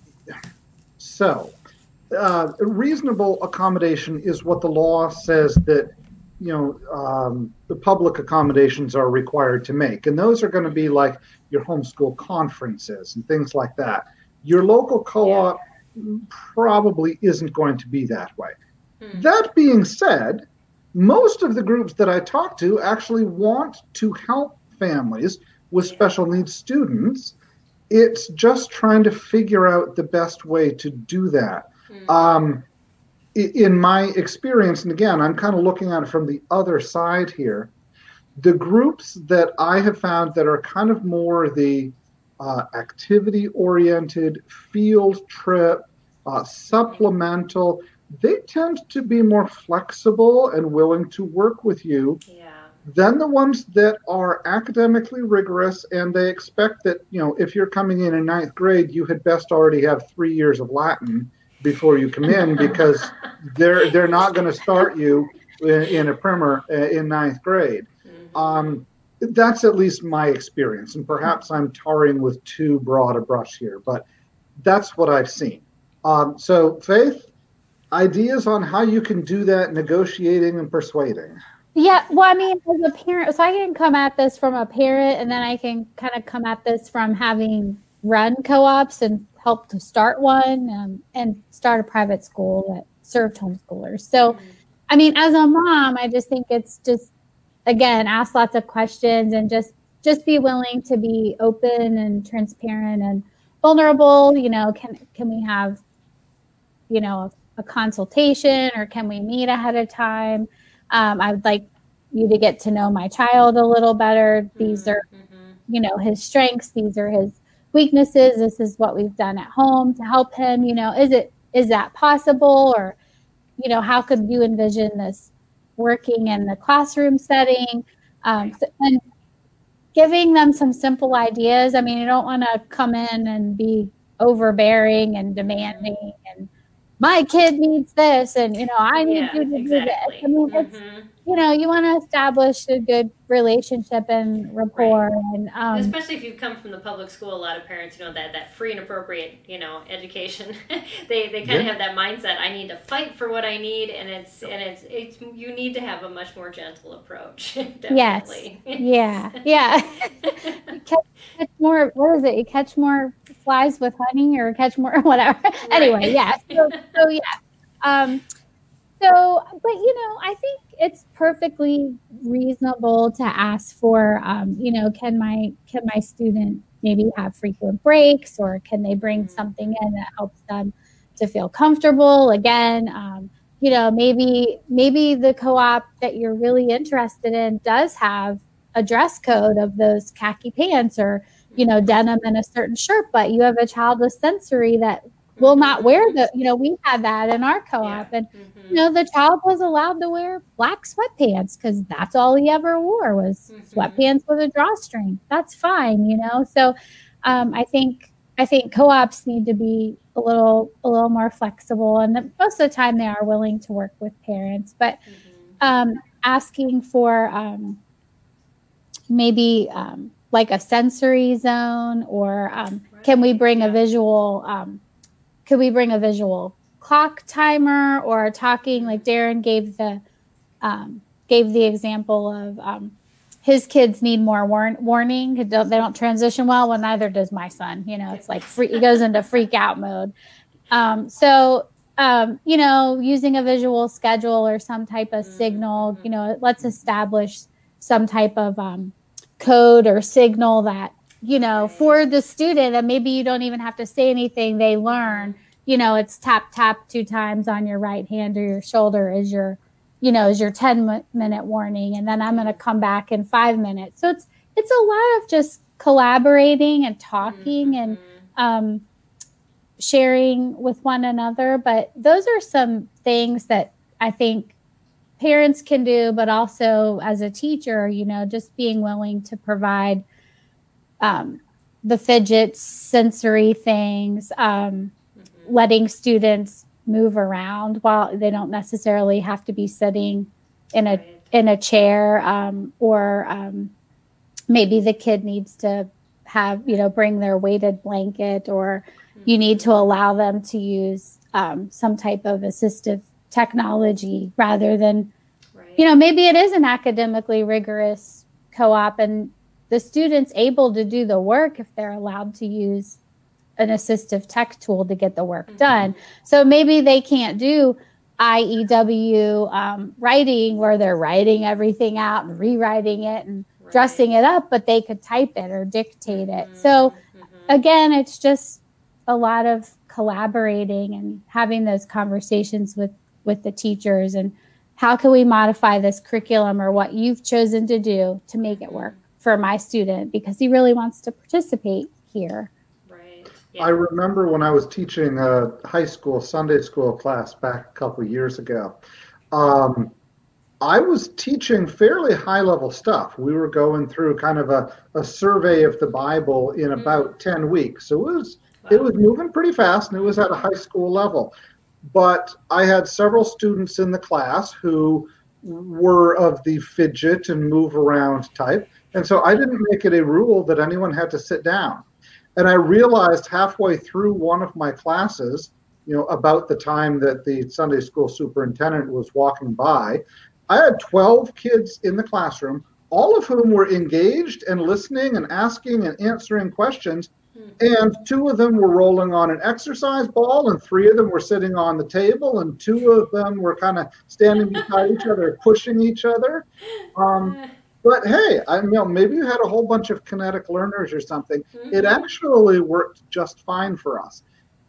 [SPEAKER 3] so uh, reasonable accommodation is what the law says that, you know, um, the public accommodations are required to make. And those are going to be like your homeschool conferences and things like that. Your local co-op yeah. probably isn't going to be that way. Hmm. That being said, most of the groups that I talk to actually want to help families with yeah. special needs students. It's just trying to figure out the best way to do that. Hmm. Um, in my experience, and again, I'm kind of looking at it from the other side here, the groups that I have found that are kind of more the uh, activity-oriented, field trip, uh, supplemental, they tend to be more flexible and willing to work with you
[SPEAKER 1] yeah.
[SPEAKER 3] than the ones that are academically rigorous, and they expect that, you know, if you're coming in in ninth grade, you had best already have three years of Latin before you come in, because they're they're not going to start you in, in a primer uh, in ninth grade. Mm-hmm. Um, that's at least my experience, and perhaps I'm tarring with too broad a brush here, but that's what I've seen. Um, so, Faith, ideas on how you can do that negotiating and persuading?
[SPEAKER 2] Yeah, well, I mean, as a parent, so I can come at this from a parent, and then I can kind of come at this from having run co-ops and help to start one um, and start a private school that served homeschoolers. So, I mean, as a mom, I just think it's just, again, ask lots of questions and just just be willing to be open and transparent and vulnerable. You know, can can we have, you know, a, a consultation, or can we meet ahead of time? Um, I would like you to get to know my child a little better. These are,
[SPEAKER 1] Mm-hmm.
[SPEAKER 2] you know, his strengths. These are his weaknesses. This is what we've done at home to help him. You know, is it is that possible? Or, you know, how could you envision this working in the classroom setting? Um, so, and giving them some simple ideas. I mean, you don't want to come in and be overbearing and demanding and my kid needs this and, you know, I need
[SPEAKER 1] Yeah,
[SPEAKER 2] you to do this. I
[SPEAKER 1] exactly.
[SPEAKER 2] mean, it's,
[SPEAKER 1] Mm-hmm.
[SPEAKER 2] you know, you want to establish a good relationship and
[SPEAKER 1] Right.
[SPEAKER 2] rapport. And, um,
[SPEAKER 1] Especially if you come from the public school, a lot of parents, you know, that, that free and appropriate, you know, education, they, they kind of
[SPEAKER 3] Yeah.
[SPEAKER 1] have that mindset. I need to fight for what I need, and it's and it's it's you need to have a much more gentle approach.
[SPEAKER 2] yes.
[SPEAKER 1] Definitely.
[SPEAKER 2] Yeah. Yeah. You catch, catch more, what is it? You catch more flies with honey or catch more, whatever. Anyway,
[SPEAKER 1] Right.
[SPEAKER 2] yeah. So, so yeah. Um, So, but you know, I think it's perfectly reasonable to ask for, um, you know, can my can my student maybe have frequent breaks, or can they bring something in that helps them to feel comfortable? Again, um, you know, maybe maybe the co-op that you're really interested in does have a dress code of those khaki pants, or, you know, denim and a certain shirt, but you have a child with sensory that will not wear
[SPEAKER 1] Mm-hmm.
[SPEAKER 2] the, you know, we had that in our
[SPEAKER 1] Yeah.
[SPEAKER 2] co-op. And
[SPEAKER 1] Mm-hmm.
[SPEAKER 2] you know, the child was allowed to wear black sweatpants because that's all he ever wore was
[SPEAKER 1] Mm-hmm.
[SPEAKER 2] sweatpants with a drawstring. That's fine, you know. So um, I think I think co-ops need to be a little a little more flexible, and the, most of the time they are willing to work with parents. But
[SPEAKER 1] Mm-hmm.
[SPEAKER 2] um, asking for um, maybe um, like a sensory zone, or um, can we
[SPEAKER 1] Right.
[SPEAKER 2] bring a
[SPEAKER 1] Yeah.
[SPEAKER 2] visual um, could we bring a visual clock timer, or talking like Darren gave the um, gave the example of um, his kids need more war- warning. They don't, they don't transition well. Well, neither does my son. You know, it's like free, he goes into freak out mode. Um, so, um, you know, using a visual schedule or some type of signal,
[SPEAKER 1] Mm-hmm.
[SPEAKER 2] you know, let's establish some type of um, code or signal that, you know,
[SPEAKER 1] Right.
[SPEAKER 2] for the student, and maybe you don't even have to say anything, they learn,
[SPEAKER 1] Mm-hmm.
[SPEAKER 2] you know, it's tap, tap two times on your right hand or your shoulder is your, you know, is your ten minute warning. And then I'm going to come back in five minutes. So it's, it's a lot of just collaborating and talking and,
[SPEAKER 1] Mm-hmm.
[SPEAKER 2] um, sharing with one another. But those are some things that I think parents can do, but also as a teacher, you know, just being willing to provide um, the fidgets, sensory things, um,
[SPEAKER 1] Mm-hmm.
[SPEAKER 2] letting students move around while they don't necessarily have to be sitting in a
[SPEAKER 1] Right.
[SPEAKER 2] in a chair, um, or um, maybe the kid needs to have, you know, bring their weighted blanket, or you need to allow them to use um, some type of assistive technology rather than,
[SPEAKER 1] Right.
[SPEAKER 2] you know, maybe it is an academically rigorous co-op and the student's able to do the work if they're allowed to use an assistive tech tool to get the work
[SPEAKER 1] Mm-hmm.
[SPEAKER 2] done. So maybe they can't do I E W um, writing where they're writing everything out and rewriting it and
[SPEAKER 1] Right.
[SPEAKER 2] dressing it up, but they could type it or dictate
[SPEAKER 1] Mm-hmm.
[SPEAKER 2] it. So
[SPEAKER 1] Mm-hmm.
[SPEAKER 2] again, it's just a lot of collaborating and having those conversations with with the teachers, and how can we modify this curriculum or what you've chosen to do to make it work for my student because he really wants to participate here.
[SPEAKER 1] Right.
[SPEAKER 3] I
[SPEAKER 1] Yeah.
[SPEAKER 3] remember when I was teaching a high school Sunday school class back a couple of years ago. Um, I was teaching fairly high level stuff. We were going through kind of a, a survey of the Bible in about ten weeks. So it was it
[SPEAKER 1] Wow.
[SPEAKER 3] was moving pretty fast, and it was at a high school level. But I had several students in the class who were of the fidget and move around type. And so I didn't make it a rule that anyone had to sit down. And I realized halfway through one of my classes, you know, about the time that the Sunday school superintendent was walking by, I had twelve kids in the classroom, all of whom were engaged and listening and asking and answering questions, And two of them were rolling on an exercise ball, and three of them were sitting on the table, and two of them were kind of standing beside each other, pushing each other. Um, but hey, I you know maybe you had a whole bunch of kinetic learners or something. Mm-hmm. It actually worked just fine for us.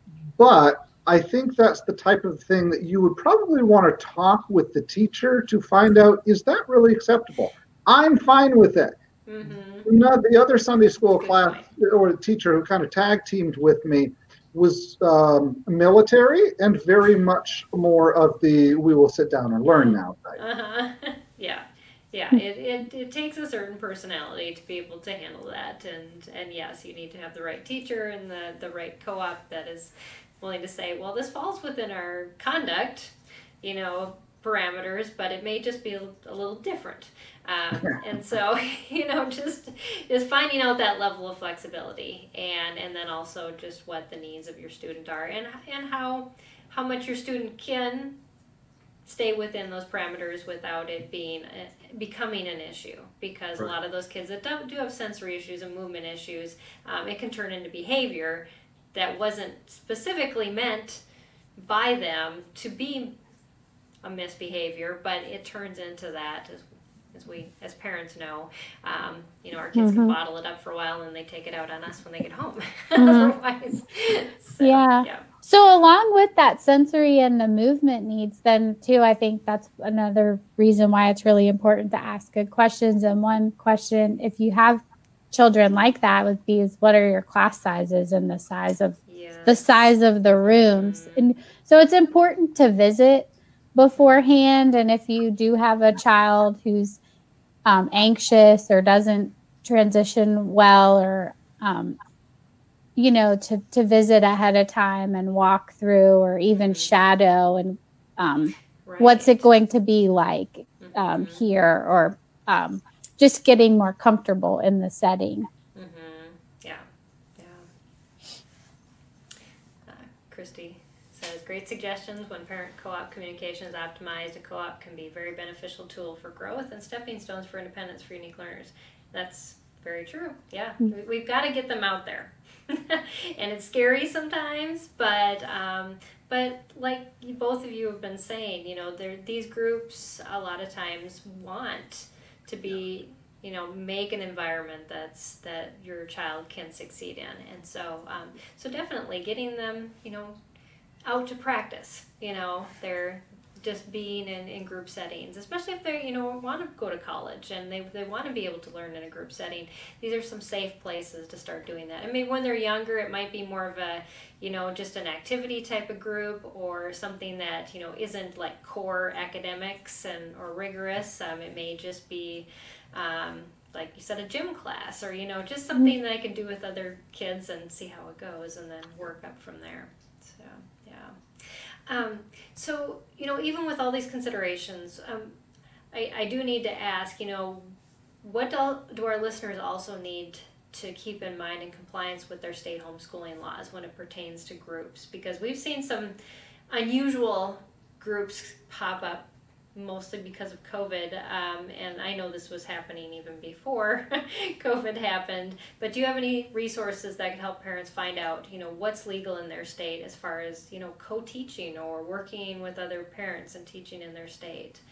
[SPEAKER 3] But I think that's the type of thing that you would probably want to talk with the teacher to find out, is that really acceptable? I'm fine with it. Mm-hmm. Not the other Sunday school class point. Or the teacher who kind of tag teamed with me was um, military and very much more of the we will sit down and learn now type.
[SPEAKER 1] Uh-huh. Yeah. Yeah, it, it, it takes a certain personality to be able to handle that. And, and yes, you need to have the right teacher and the, the right co-op that is willing to say, well, this falls within our conduct, you know, parameters, but it may just be a, a little different. Um, and so, you know, just is finding out that level of flexibility, and, and then also just what the needs of your student are, and and how how much your student can stay within those parameters without it being a, becoming an issue. Because right. a lot of those kids that don't, do have sensory issues and movement issues, um, it can turn into behavior that wasn't specifically meant by them to be a misbehavior, but it turns into that as, as we, as parents know. Um, you know, our kids mm-hmm. can bottle it up for a while and they take it out on us when they get home. Mm-hmm. Otherwise, so,
[SPEAKER 2] yeah. yeah. So along with that sensory and the movement needs, then too, I think that's another reason why it's really important to ask good questions. And one question, if you have children like that, would be is what are your class sizes and the size of yes. the size of the rooms. Mm-hmm. And so it's important to visit beforehand. And if you do have a child who's um, anxious or doesn't transition well, or um, you know, to, to visit ahead of time and walk through, or even shadow, and um, right. what's it going to be like um, mm-hmm. here, or um, just getting more comfortable in the setting.
[SPEAKER 1] Mm-hmm. Yeah, yeah. Uh, Christy says, great suggestions. When parent co-op communication is optimized, a co-op can be a very beneficial tool for growth and stepping stones for independence for unique learners. That's very true. Yeah, mm-hmm. we've got to get them out there. And it's scary sometimes, but um, but like you, both of you have been saying, you know, these groups a lot of times want to be, you know, make an environment that's that your child can succeed in, and so um, so definitely getting them, you know, out to practice, you know, they're just being in, in group settings, especially if they, you know, want to go to college and they they want to be able to learn in a group setting. These are some safe places to start doing that. I mean, when they're younger, it might be more of a, you know, just an activity type of group, or something that, you know, isn't like core academics and or rigorous. Um, it may just be, um, like you said, a gym class, or, you know, just something mm-hmm. that I can do with other kids and see how it goes, and then work up from there. So, yeah. Um, so, you know, even with all these considerations, um, I, I do need to ask, you know, what do, do our listeners also need to keep in mind in compliance with their state homeschooling laws when it pertains to groups? Because we've seen some unusual groups pop up, mostly because of COVID, um, and I know this was happening even before COVID happened, but do you have any resources that can help parents find out, you know, what's legal in their state as far as, you know, co-teaching or working with other parents and teaching in their state?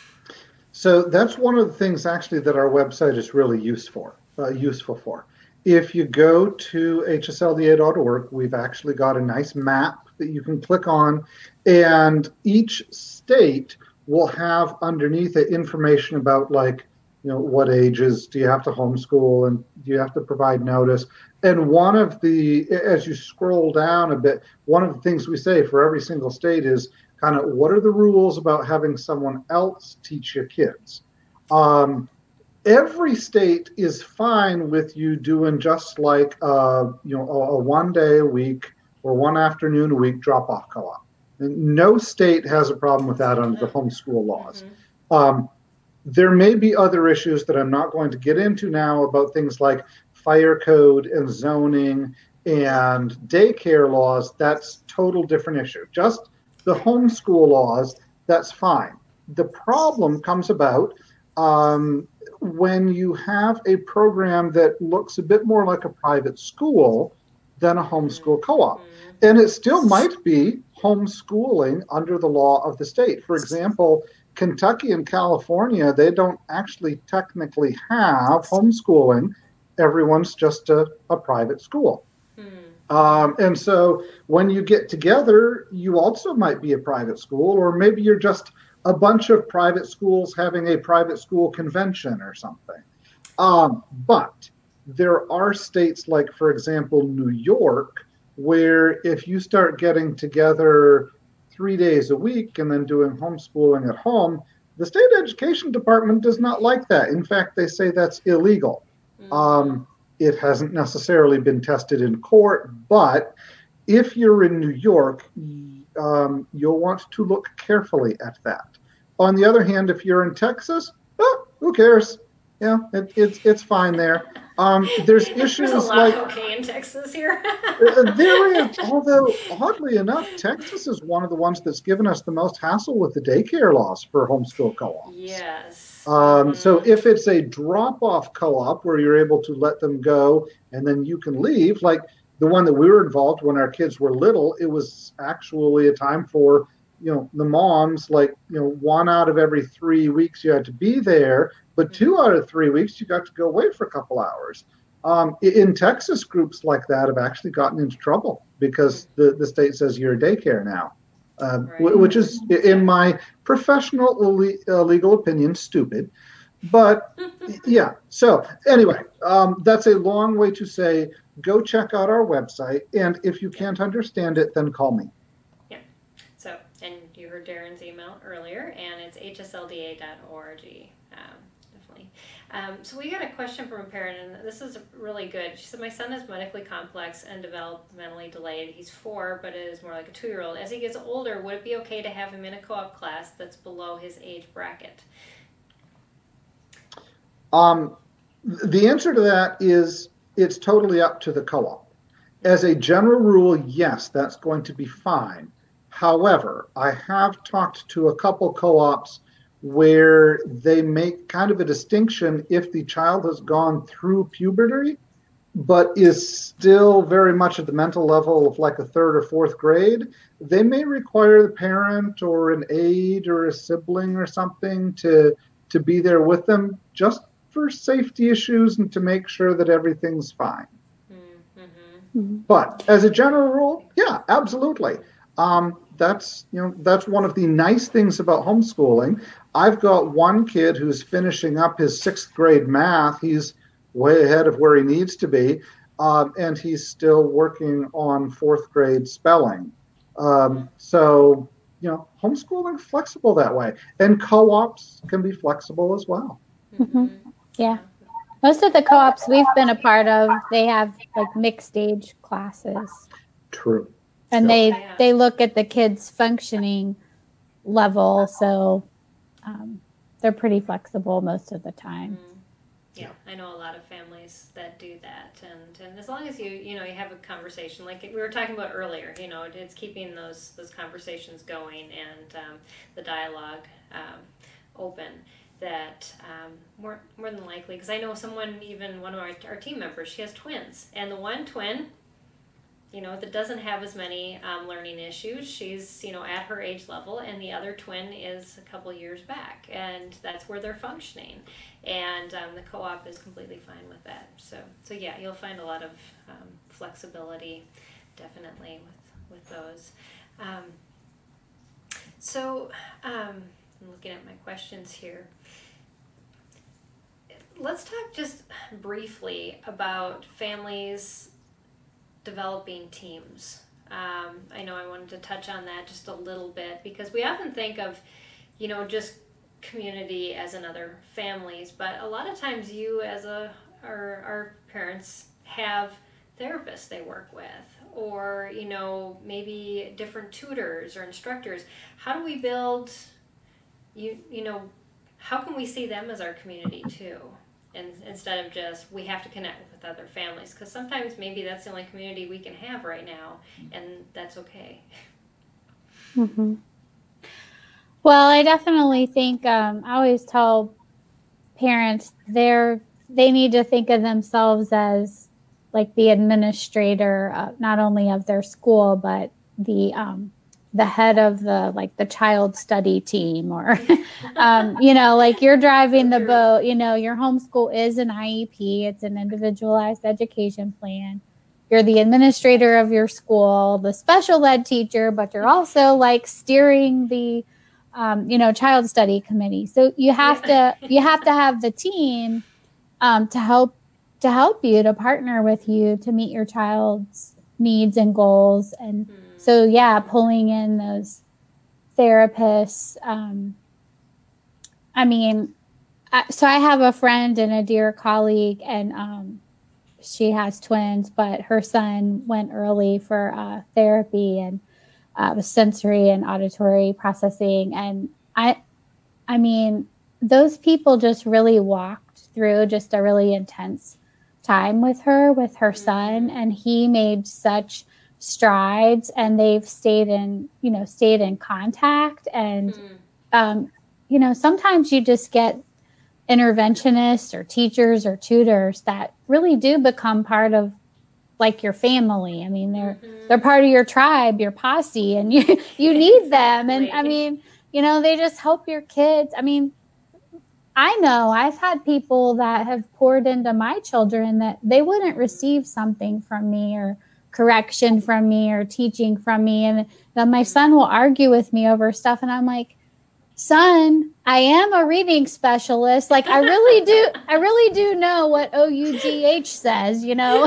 [SPEAKER 3] So that's one of the things actually that our website is really useful, uh, useful for. If you go to H S L D A dot org, we've actually got a nice map that you can click on, and each state will have underneath it information about, like, you know, what ages do you have to homeschool and do you have to provide notice. And one of the, as you scroll down a bit, one of the things we say for every single state is kind of what are the rules about having someone else teach your kids. Um, every state is fine with you doing just like, uh, you know, a, a one day a week or one afternoon a week drop-off co-op. No state has a problem with that under the homeschool laws. Mm-hmm. Um, there may be other issues that I'm not going to get into now about things like fire code and zoning and daycare laws. That's total different issue. Just the homeschool laws, that's fine. The problem comes about um, when you have a program that looks a bit more like a private school than a homeschool co-op. And it still might be homeschooling under the law of the state. For example, Kentucky and California, they don't actually technically have homeschooling. Everyone's just a, a private school. Um, and so when you get together, you also might be a private school, or maybe you're just a bunch of private schools having a private school convention or something. Um, but there are states like, for example, New York, where if you start getting together three days a week and then doing homeschooling at home, the state education department does not like that. In fact, they say that's illegal. Mm-hmm. Um, it hasn't necessarily been tested in court, but if you're in New York, um, you'll want to look carefully at that. On the other hand, if you're in Texas, oh, who cares? Yeah, it, it's it's fine there. Um, there's issues
[SPEAKER 1] there's a lot
[SPEAKER 3] like
[SPEAKER 1] okay in Texas here.
[SPEAKER 3] There is, although oddly enough, Texas is one of the ones that's given us the most hassle with the daycare laws for homeschool co-ops.
[SPEAKER 1] Yes.
[SPEAKER 3] Um,
[SPEAKER 1] mm-hmm.
[SPEAKER 3] So if it's a drop-off co-op where you're able to let them go and then you can leave, like the one that we were involved when our kids were little, it was actually a time for, you know, the moms, like, you know, one out of every three weeks you had to be there, but two out of three weeks you got to go away for a couple hours. Um, in Texas, groups like that have actually gotten into trouble because the, the state says you're a daycare now, uh, right. which is, in my professional uh, legal opinion, stupid. But yeah, so anyway, um, that's a long way to say, go check out our website. And if you can't understand it, then call me.
[SPEAKER 1] Yeah. So, and you heard Darren's email earlier, and it's h s l d a dot org. Um, definitely. Um, so we got a question from a parent, and this is really good. She said, my son is medically complex and developmentally delayed. He's four, but is more like a two-year-old. As he gets older, would it be okay to have him in a co-op class that's below his age bracket?
[SPEAKER 3] Um, the answer to that is it's totally up to the co-op. As a general rule, yes, that's going to be fine. However, I have talked to a couple co-ops where they make kind of a distinction if the child has gone through puberty, but is still very much at the mental level of like a third or fourth grade. They may require the parent or an aide or a sibling or something to, to be there with them just for safety issues and to make sure that everything's fine. Mm-hmm. But as a general rule, yeah, absolutely. Um, that's, you know, that's one of the nice things about homeschooling. I've got one kid who's finishing up his sixth grade math. He's way ahead of where he needs to be, um, and he's still working on fourth grade spelling. Um, so, you know, homeschooling flexible that way, and co-ops can be flexible as well.
[SPEAKER 2] Mm-hmm. Yeah. Most of the co-ops we've been a part of, they have like mixed age classes.
[SPEAKER 3] True.
[SPEAKER 2] And they, they look at the kids' functioning level, so um, they're pretty flexible most of the time.
[SPEAKER 1] Mm. Yeah, I know a lot of families that do that, and, and as long as you you know you have a conversation like we were talking about earlier, you know, it's keeping those those conversations going and um, the dialogue um, open. That um, more more than likely, because I know someone, even one of our, our team members, she has twins, and the one twin, you know, that doesn't have as many um, learning issues. She's, you know, at her age level, and the other twin is a couple years back, and that's where they're functioning. And um, the co-op is completely fine with that. So, so yeah, you'll find a lot of um, flexibility, definitely, with with those. Um, so, um, I'm looking at my questions here. Let's talk just briefly about families developing teams. Um, I know I wanted to touch on that just a little bit because we often think of, you know, just community as in other families, but a lot of times you as a our, our parents have therapists they work with, or, you know, maybe different tutors or instructors. How do we build, you you know, how can we see them as our community too? And instead of just, we have to connect with other families, because sometimes maybe that's the only community we can have right now, and that's okay.
[SPEAKER 2] Mm-hmm. Well, I definitely think, um, I always tell parents they're, they need to think of themselves as like the administrator, uh, not only of their school, but the um, the head of the like the child study team, or um, you know, like you're driving the boat. You know, your homeschool is an I E P. It's an individualized education plan. You're the administrator of your school, the special ed teacher, but you're also like steering the um, you know, child study committee. So you have yeah. to you have to have the team um, to help to help you, to partner with you to meet your child's needs and goals. And mm. so yeah, pulling in those therapists. Um, I mean, I, so I have a friend and a dear colleague, and um, she has twins, but her son went early for uh, therapy and uh, with sensory and auditory processing. And I, I mean, those people just really walked through just a really intense time with her, with her mm-hmm. son, and he made such strides, and they've stayed in, you know, stayed in contact. And, mm. um, you know, sometimes you just get interventionists or teachers or tutors that really do become part of like your family. I mean, they're mm-hmm. they're part of your tribe, your posse, and you you need exactly. them. And I mean, you know, they just help your kids. I mean, I know I've had people that have poured into my children that they wouldn't receive something from me, or correction from me, or teaching from me, and then my son will argue with me over stuff, and I'm like, son, I am a reading specialist. Like, I really do, I really do know what O U G H says, you know.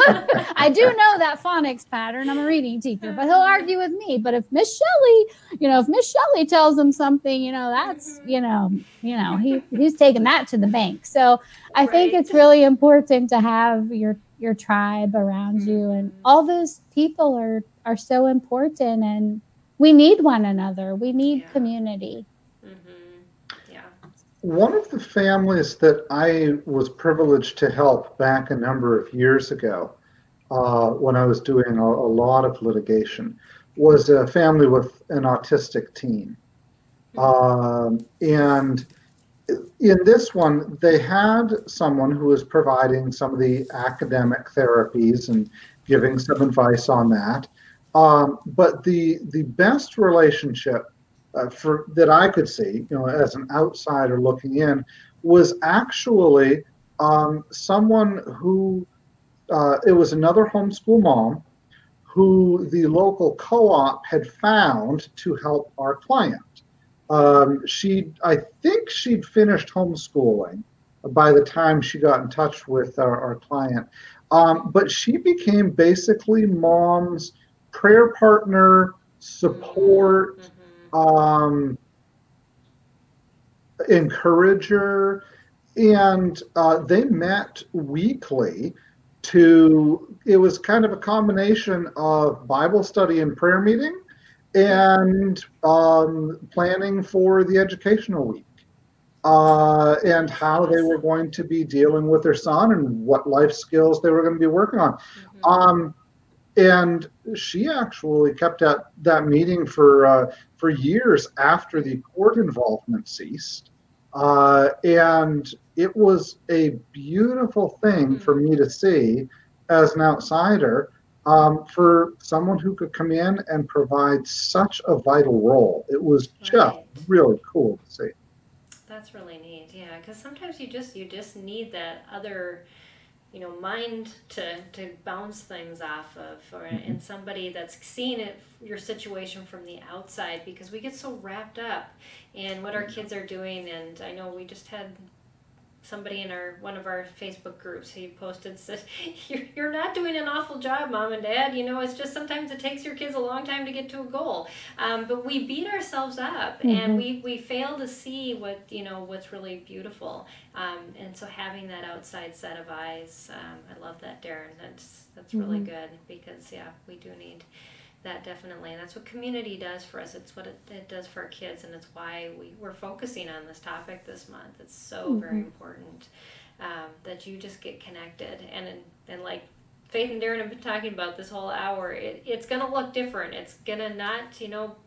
[SPEAKER 2] I do know that phonics pattern. I'm a reading teacher, but he'll argue with me. But if Miss Shelley, you know, if Miss Shelley tells him something, you know, that's, you know, you know, he, he's taking that to the bank. So I right. think it's really important to have your, your tribe around mm-hmm. you, and all those people are, are so important, and we need one another. We need yeah. community.
[SPEAKER 1] Mm-hmm. Yeah.
[SPEAKER 3] One of the families that I was privileged to help back a number of years ago, uh, when I was doing a, a lot of litigation, was a family with an autistic teen. Mm-hmm. Um, and in this one, they had someone who was providing some of the academic therapies and giving some advice on that. Um, but the the best relationship uh, for that I could see, you know, as an outsider looking in, was actually um, someone who uh, it was another homeschool mom who the local co-op had found to help our client. Um, she, I think she'd finished homeschooling by the time she got in touch with our, our client. Um, but she became basically mom's prayer partner, support, mm-hmm. um, encourager, and uh, they met weekly to, it was kind of a combination of Bible study and prayer meeting, and um, planning for the educational week, uh, and how they were going to be dealing with their son and what life skills they were going to be working on. Mm-hmm. Um, and she actually kept at that meeting for uh, for years after the court involvement ceased. Uh, and it was a beautiful thing mm-hmm. for me to see as an outsider. Um, for someone who could come in and provide such a vital role. It was just right. really cool to see.
[SPEAKER 1] That's really neat, yeah, because sometimes you just you just need that other, you know, mind to, to bounce things off of, or mm-hmm. and somebody that's seen it, your situation from the outside, because we get so wrapped up in what our kids are doing. And I know we just had somebody in our one of our Facebook groups, he posted, said, you're, you're not doing an awful job, Mom and Dad. You know, it's just sometimes it takes your kids a long time to get to a goal. Um, but we beat ourselves up, mm-hmm. and we, we fail to see what, you know, what's really beautiful. Um, and so having that outside set of eyes, um, I love that, Darren. That's, that's mm-hmm. really good, because, yeah, we do need that, definitely. And that's what community does for us. It's what it, it does for our kids, and it's why we, we're focusing on this topic this month. It's so mm-hmm. very important um, that you just get connected. And and like Faith and Darren have been talking about this whole hour, it, it's going to look different. It's going to not, you know,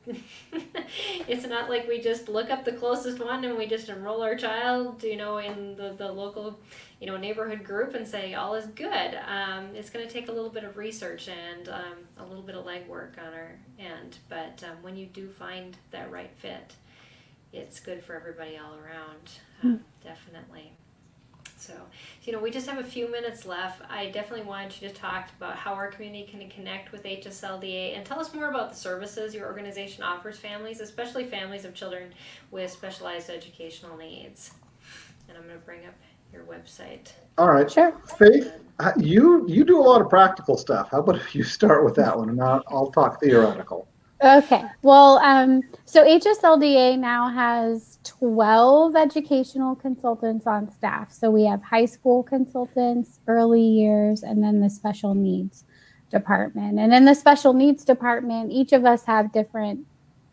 [SPEAKER 1] it's not like we just look up the closest one and we just enroll our child, you know, in the, the local, you know, neighborhood group and say all is good. Um, it's going to take a little bit of research and um, a little bit of legwork on our end. But um, when you do find that right fit, it's good for everybody all around, um, mm. definitely. So, you know, we just have a few minutes left. I definitely wanted you to talk about how our community can connect with H S L D A and tell us more about the services your organization offers families, especially families of children with specialized educational needs. And I'm going to bring up your website.
[SPEAKER 3] All right.
[SPEAKER 2] Sure.
[SPEAKER 3] Faith, you, you do a lot of practical stuff. How about if you start with that one and I'll, I'll talk theoretical.
[SPEAKER 2] Okay. Well, um, so H S L D A now has twelve educational consultants on staff. So we have high school consultants, early years, and then the special needs department. And in the special needs department, each of us have different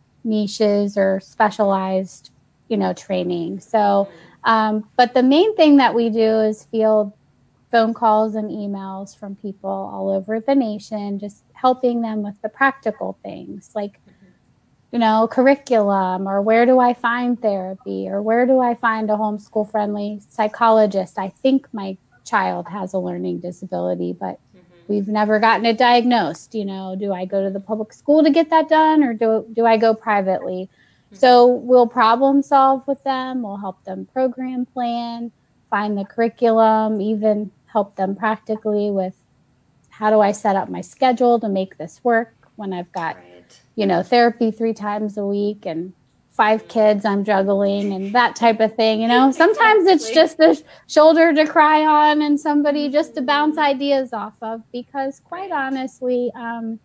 [SPEAKER 2] niches or specialized, you know, training. So, um, but the main thing that we do is field phone calls and emails from people all over the nation, just helping them with the practical things like, you know, curriculum, or where do I find therapy, or where do I find a homeschool friendly psychologist? I think my child has a learning disability, but mm-hmm. we've never gotten it diagnosed. You know, do I go to the public school to get that done, or do, do I go privately? Mm-hmm. So we'll problem solve with them. We'll help them program plan, find the curriculum, even help them practically with how do I set up my schedule to make this work when I've got, right. you know, therapy three times a week and five mm-hmm. kids I'm juggling and that type of thing. You know, sometimes exactly. it's just a shoulder to cry on and somebody mm-hmm. just to bounce ideas off of, because quite right. honestly, um,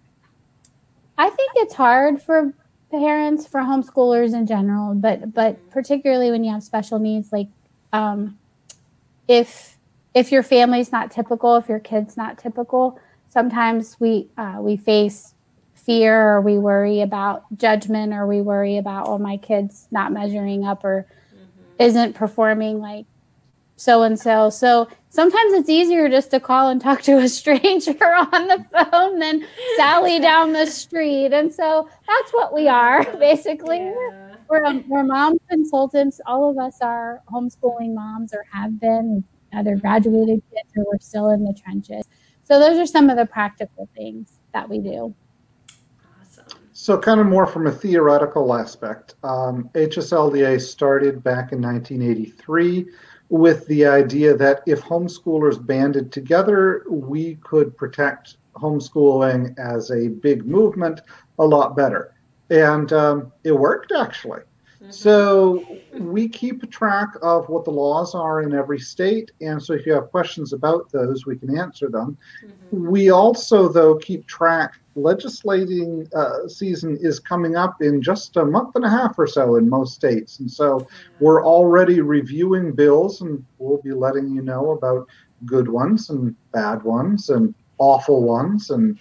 [SPEAKER 2] I think it's hard for parents, for homeschoolers in general, but but mm-hmm. particularly when you have special needs, like um, if if your family's not typical, if your kid's not typical, sometimes we uh, we face fear, or we worry about judgment, or we worry about, oh, my kid's not measuring up or mm-hmm. isn't performing like so and so. So sometimes it's easier just to call and talk to a stranger on the phone than Sally down the street. And so that's what we are, basically. Yeah. We're, um, we're mom consultants. All of us are homeschooling moms, or have been. We've either graduated kids or we're still in the trenches. So those are some of the practical things that we do.
[SPEAKER 1] Awesome.
[SPEAKER 3] So kind of more from a theoretical aspect, um, H S L D A started back in nineteen eighty-three with the idea that if homeschoolers banded together, we could protect homeschooling as a big movement a lot better. And um, it worked, actually. Mm-hmm. So we keep track of what the laws are in every state. And so if you have questions about those, we can answer them. Mm-hmm. We also, though, keep track. Legislating uh, season is coming up in just a month and a half or so in most states. And so yeah. we're already reviewing bills, and we'll be letting you know about good ones and bad ones and awful ones. And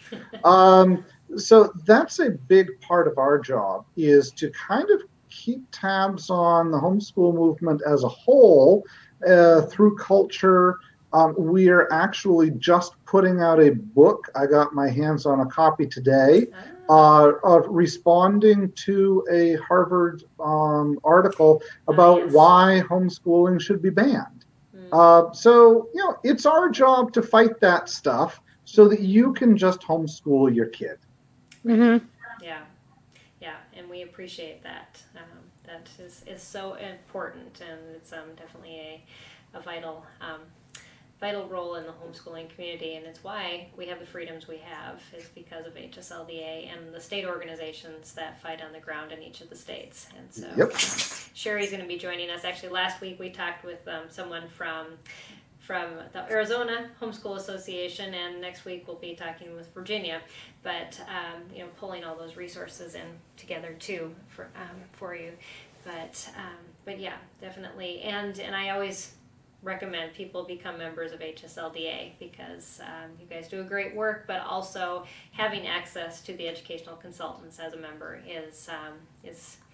[SPEAKER 3] um, so that's a big part of our job, is to kind of keep tabs on the homeschool movement as a whole uh, through culture. Um, we are actually just putting out a book. I got my hands on a copy today, uh, of responding to a Harvard um, article about oh, yes. why homeschooling should be banned. Mm. Uh, so, you know, it's our job to fight that stuff so that you can just homeschool your kid.
[SPEAKER 2] Mm-hmm.
[SPEAKER 1] Yeah, yeah, and we appreciate that. Um, that is, is so important, and it's um, definitely a, a vital um, vital role in the homeschooling community, and it's why we have the freedoms we have, is because of H S L D A and the state organizations that fight on the ground in each of the states. And so
[SPEAKER 3] yep.
[SPEAKER 1] Sherry's going to be joining us. Actually, last week we talked with um, someone from from the Arizona Homeschool Association, and next week we'll be talking with Virginia, but um, you know, pulling all those resources in together too for um, for you. But um, but yeah, definitely, and and I always recommend people become members of H S L D A, because um, you guys do a great work, but also having access to the educational consultants as a member is um, is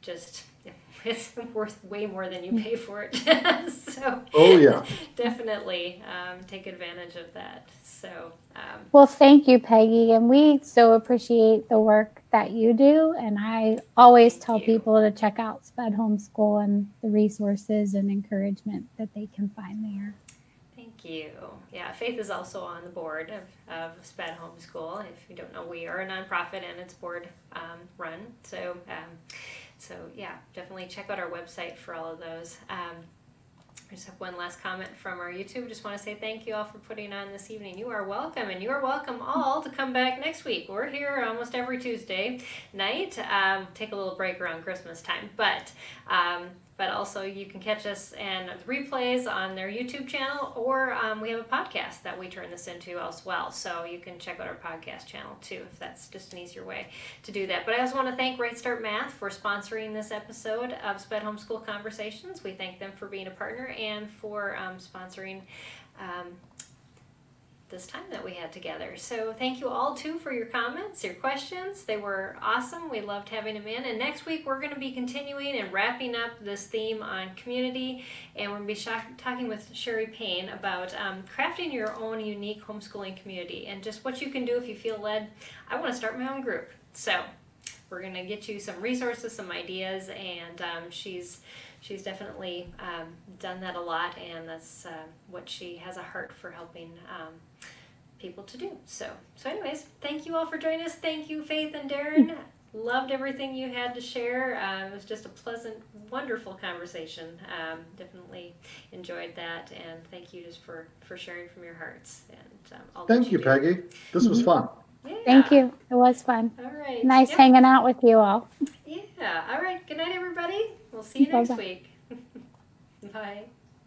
[SPEAKER 1] just it's worth way more than you pay for it. So
[SPEAKER 3] Oh, yeah.
[SPEAKER 1] definitely um, take advantage of that. So um,
[SPEAKER 2] Well, thank you, Peggy. And we so appreciate the work that you do. And I always tell
[SPEAKER 1] you.
[SPEAKER 2] people to check out Sped Homeschool and the resources and encouragement that they can find there.
[SPEAKER 1] Thank you. Yeah, Faith is also on the board of, of Sped Homeschool. If you don't know, we are a nonprofit and it's board um, run. So, um, so yeah, definitely check out our website for all of those. Um, I just have one last comment from our YouTube. Just want to say thank you all for putting on this evening. You are welcome, and you are welcome all to come back next week. We're here almost every Tuesday night. Um, take a little break around Christmas time, but um, but also you can catch us and replays on their YouTube channel, or um, we have a podcast that we turn this into as well. So you can check out our podcast channel too, if that's just an easier way to do that. But I also want to thank Right Start Math for sponsoring this episode of Sped Homeschool Conversations. We thank them for being a partner and for um, sponsoring um, this time that we had together. So thank you all too for your comments, your questions. They were awesome. We loved having them in. And next week we're going to be continuing and wrapping up this theme on community, and we're going to be sh- talking with Sherry Payne about um, crafting your own unique homeschooling community and just what you can do if you feel led. I want to start my own group. So we're going to get you some resources, some ideas, and um, she's She's definitely um, done that a lot, and that's uh, what she has a heart for helping um, people to do. So, so anyways, thank you all for joining us. Thank you, Faith and Darren. Loved everything you had to share. Uh, it was just a pleasant, wonderful conversation. Um, definitely enjoyed that, and thank you just for, for sharing from your hearts. And um, all
[SPEAKER 3] Thank
[SPEAKER 1] that
[SPEAKER 3] you,
[SPEAKER 1] do.
[SPEAKER 3] Peggy. This was fun.
[SPEAKER 1] Yeah.
[SPEAKER 2] Thank you. It was fun.
[SPEAKER 1] All right.
[SPEAKER 2] Nice
[SPEAKER 1] Yep.
[SPEAKER 2] hanging out with you all.
[SPEAKER 1] Yeah. All right. Good night, everybody. We'll see you next
[SPEAKER 2] Bye-bye.
[SPEAKER 1] week. Bye.